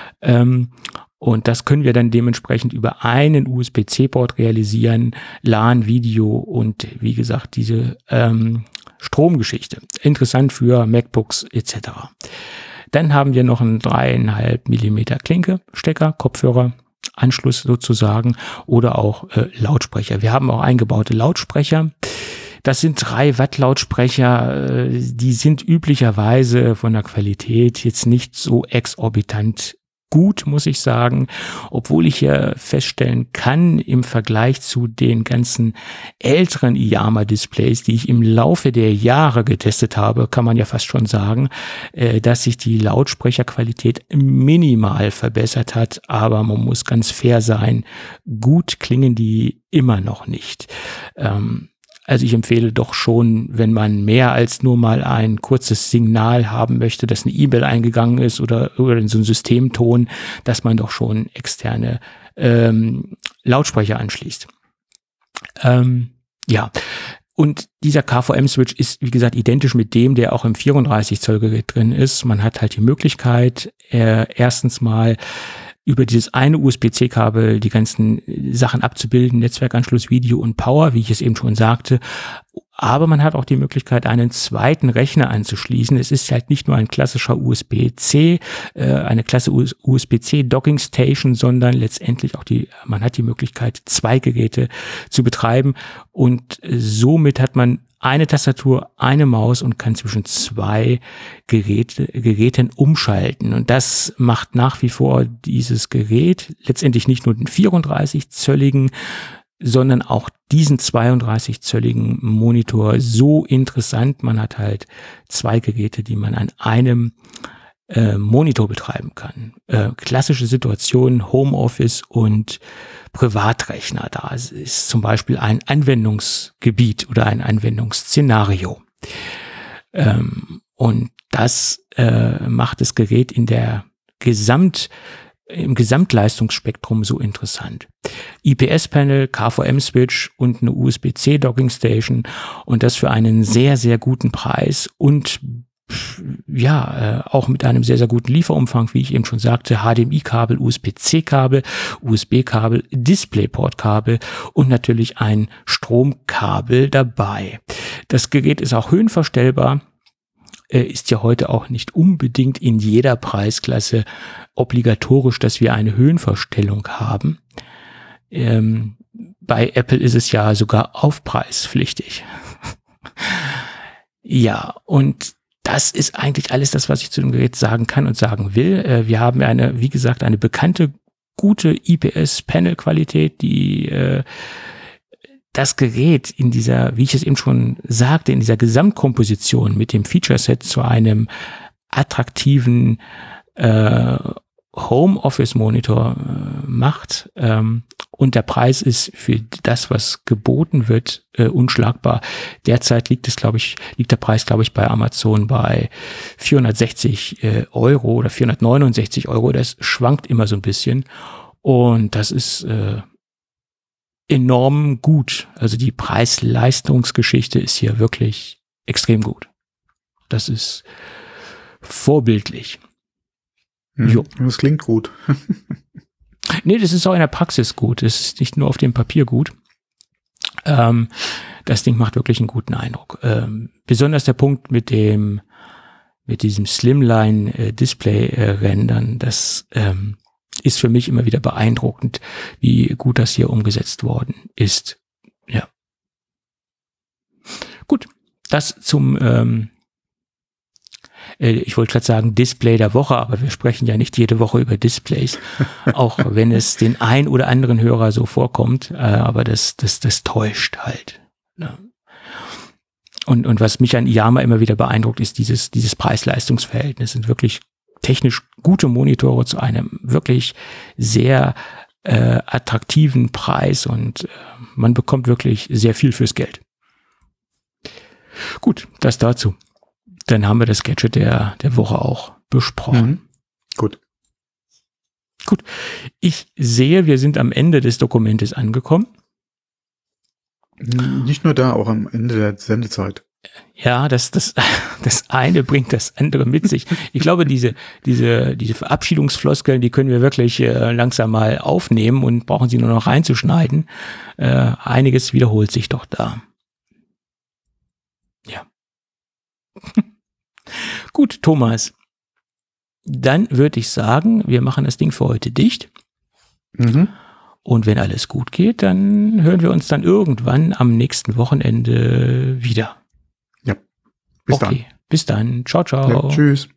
Ähm, und das können wir dann dementsprechend über einen U S B C-Port realisieren, LAN, Video und wie gesagt diese ähm, Stromgeschichte. Interessant für MacBooks et cetera. Dann haben wir noch einen dreieinhalb Millimeter Klinke-Stecker, Kopfhörer, Anschluss sozusagen oder auch äh, Lautsprecher. Wir haben auch eingebaute Lautsprecher. Das sind drei Watt Lautsprecher, äh, die sind üblicherweise von der Qualität jetzt nicht so exorbitant gut, muss ich sagen, obwohl ich hier feststellen kann, im Vergleich zu den ganzen älteren Yamaha-Displays, die ich im Laufe der Jahre getestet habe, kann man ja fast schon sagen, äh, dass sich die Lautsprecherqualität minimal verbessert hat, aber man muss ganz fair sein, gut klingen die immer noch nicht. Ähm, Also ich empfehle doch schon, wenn man mehr als nur mal ein kurzes Signal haben möchte, dass eine E-Mail eingegangen ist oder, oder so ein Systemton, dass man doch schon externe ähm, Lautsprecher anschließt. Ähm, ja, Und dieser K V M-Switch ist, wie gesagt, identisch mit dem, der auch im vierunddreißig Zoll Gerät drin ist. Man hat halt die Möglichkeit, äh, erstens mal über dieses eine U S B C Kabel die ganzen Sachen abzubilden, Netzwerkanschluss, Video und Power, wie ich es eben schon sagte. Aber man hat auch die Möglichkeit, einen zweiten Rechner anzuschließen. Es ist halt nicht nur ein klassischer U S B C, äh, eine klasse U S B C Docking Station, sondern letztendlich auch die, man hat die Möglichkeit, zwei Geräte zu betreiben. Und somit hat man eine Tastatur, eine Maus und kann zwischen zwei Geräte, Geräten umschalten. Und das macht nach wie vor dieses Gerät letztendlich nicht nur den vierunddreißig zölligen, sondern auch diesen zweiunddreißig zölligen Monitor so interessant. Man hat halt zwei Geräte, die man an einem äh, Monitor betreiben kann. Äh, klassische Situation, Homeoffice und Privatrechner. Da ist zum Beispiel ein Anwendungsgebiet oder ein Anwendungsszenario. Ähm, und das äh, macht das Gerät in der Gesamt im Gesamtleistungsspektrum so interessant. I P S-Panel, K V M-Switch und eine U S B C Docking Station und das für einen sehr, sehr guten Preis und ja, äh, auch mit einem sehr, sehr guten Lieferumfang, wie ich eben schon sagte, H D M I-Kabel, U S B C Kabel, U S B-Kabel, DisplayPort-Kabel und natürlich ein Stromkabel dabei. Das Gerät ist auch höhenverstellbar, ist ja heute auch nicht unbedingt in jeder Preisklasse obligatorisch, dass wir eine Höhenverstellung haben. Ähm, bei Apple ist es ja sogar aufpreispflichtig. Ja, und das ist eigentlich alles das, was ich zu dem Gerät sagen kann und sagen will. Äh, wir haben eine, wie gesagt, eine bekannte, gute I P S-Panel-Qualität, die äh, das Gerät in dieser, wie ich es eben schon sagte, in dieser Gesamtkomposition mit dem Feature-Set zu einem attraktiven äh, Home-Office-Monitor äh, macht. Ähm, und der Preis ist für das, was geboten wird, äh, unschlagbar. Derzeit liegt es, glaube ich, liegt der Preis, glaube ich, bei Amazon bei vierhundertsechzig äh, Euro oder vierhundertneunundsechzig Euro. Das schwankt immer so ein bisschen. Und das ist äh, enorm gut. Also die Preis-Leistungsgeschichte ist hier wirklich extrem gut. Das ist vorbildlich. Hm, das klingt gut. Nee, das ist auch in der Praxis gut. Das ist nicht nur auf dem Papier gut. Ähm, das Ding macht wirklich einen guten Eindruck. Ähm, besonders der Punkt mit dem, mit diesem Slimline-Display-Rendern, äh, das ähm, ist für mich immer wieder beeindruckend, wie gut das hier umgesetzt worden ist. Ja. Gut, das zum, ähm, äh, ich wollte gerade sagen Display der Woche, aber wir sprechen ja nicht jede Woche über Displays, auch wenn es den ein oder anderen Hörer so vorkommt, äh, aber das, das, das täuscht halt. Ne? Und, und was mich an I Y A M A immer wieder beeindruckt, ist dieses, dieses Preis-Leistungs-Verhältnis. Sind wirklich technisch gute Monitore zu einem wirklich sehr äh, attraktiven Preis und äh, man bekommt wirklich sehr viel fürs Geld. Gut, das dazu. Dann haben wir das Gadget der, der Woche auch besprochen. Mhm. Gut. Gut. Ich sehe, wir sind am Ende des Dokumentes angekommen. Nicht nur da, auch am Ende der Sendezeit. Ja, das, das, das eine bringt das andere mit sich. Ich glaube, diese, diese, diese Verabschiedungsfloskeln, die können wir wirklich äh, langsam mal aufnehmen und brauchen sie nur noch reinzuschneiden. Äh, einiges wiederholt sich doch da. Ja. Gut, Thomas. Dann würde ich sagen, wir machen das Ding für heute dicht. Mhm. Und wenn alles gut geht, dann hören wir uns dann irgendwann am nächsten Wochenende wieder. Ja. Bis okay, dann. Bis dann. Ciao, ciao. Ja, tschüss.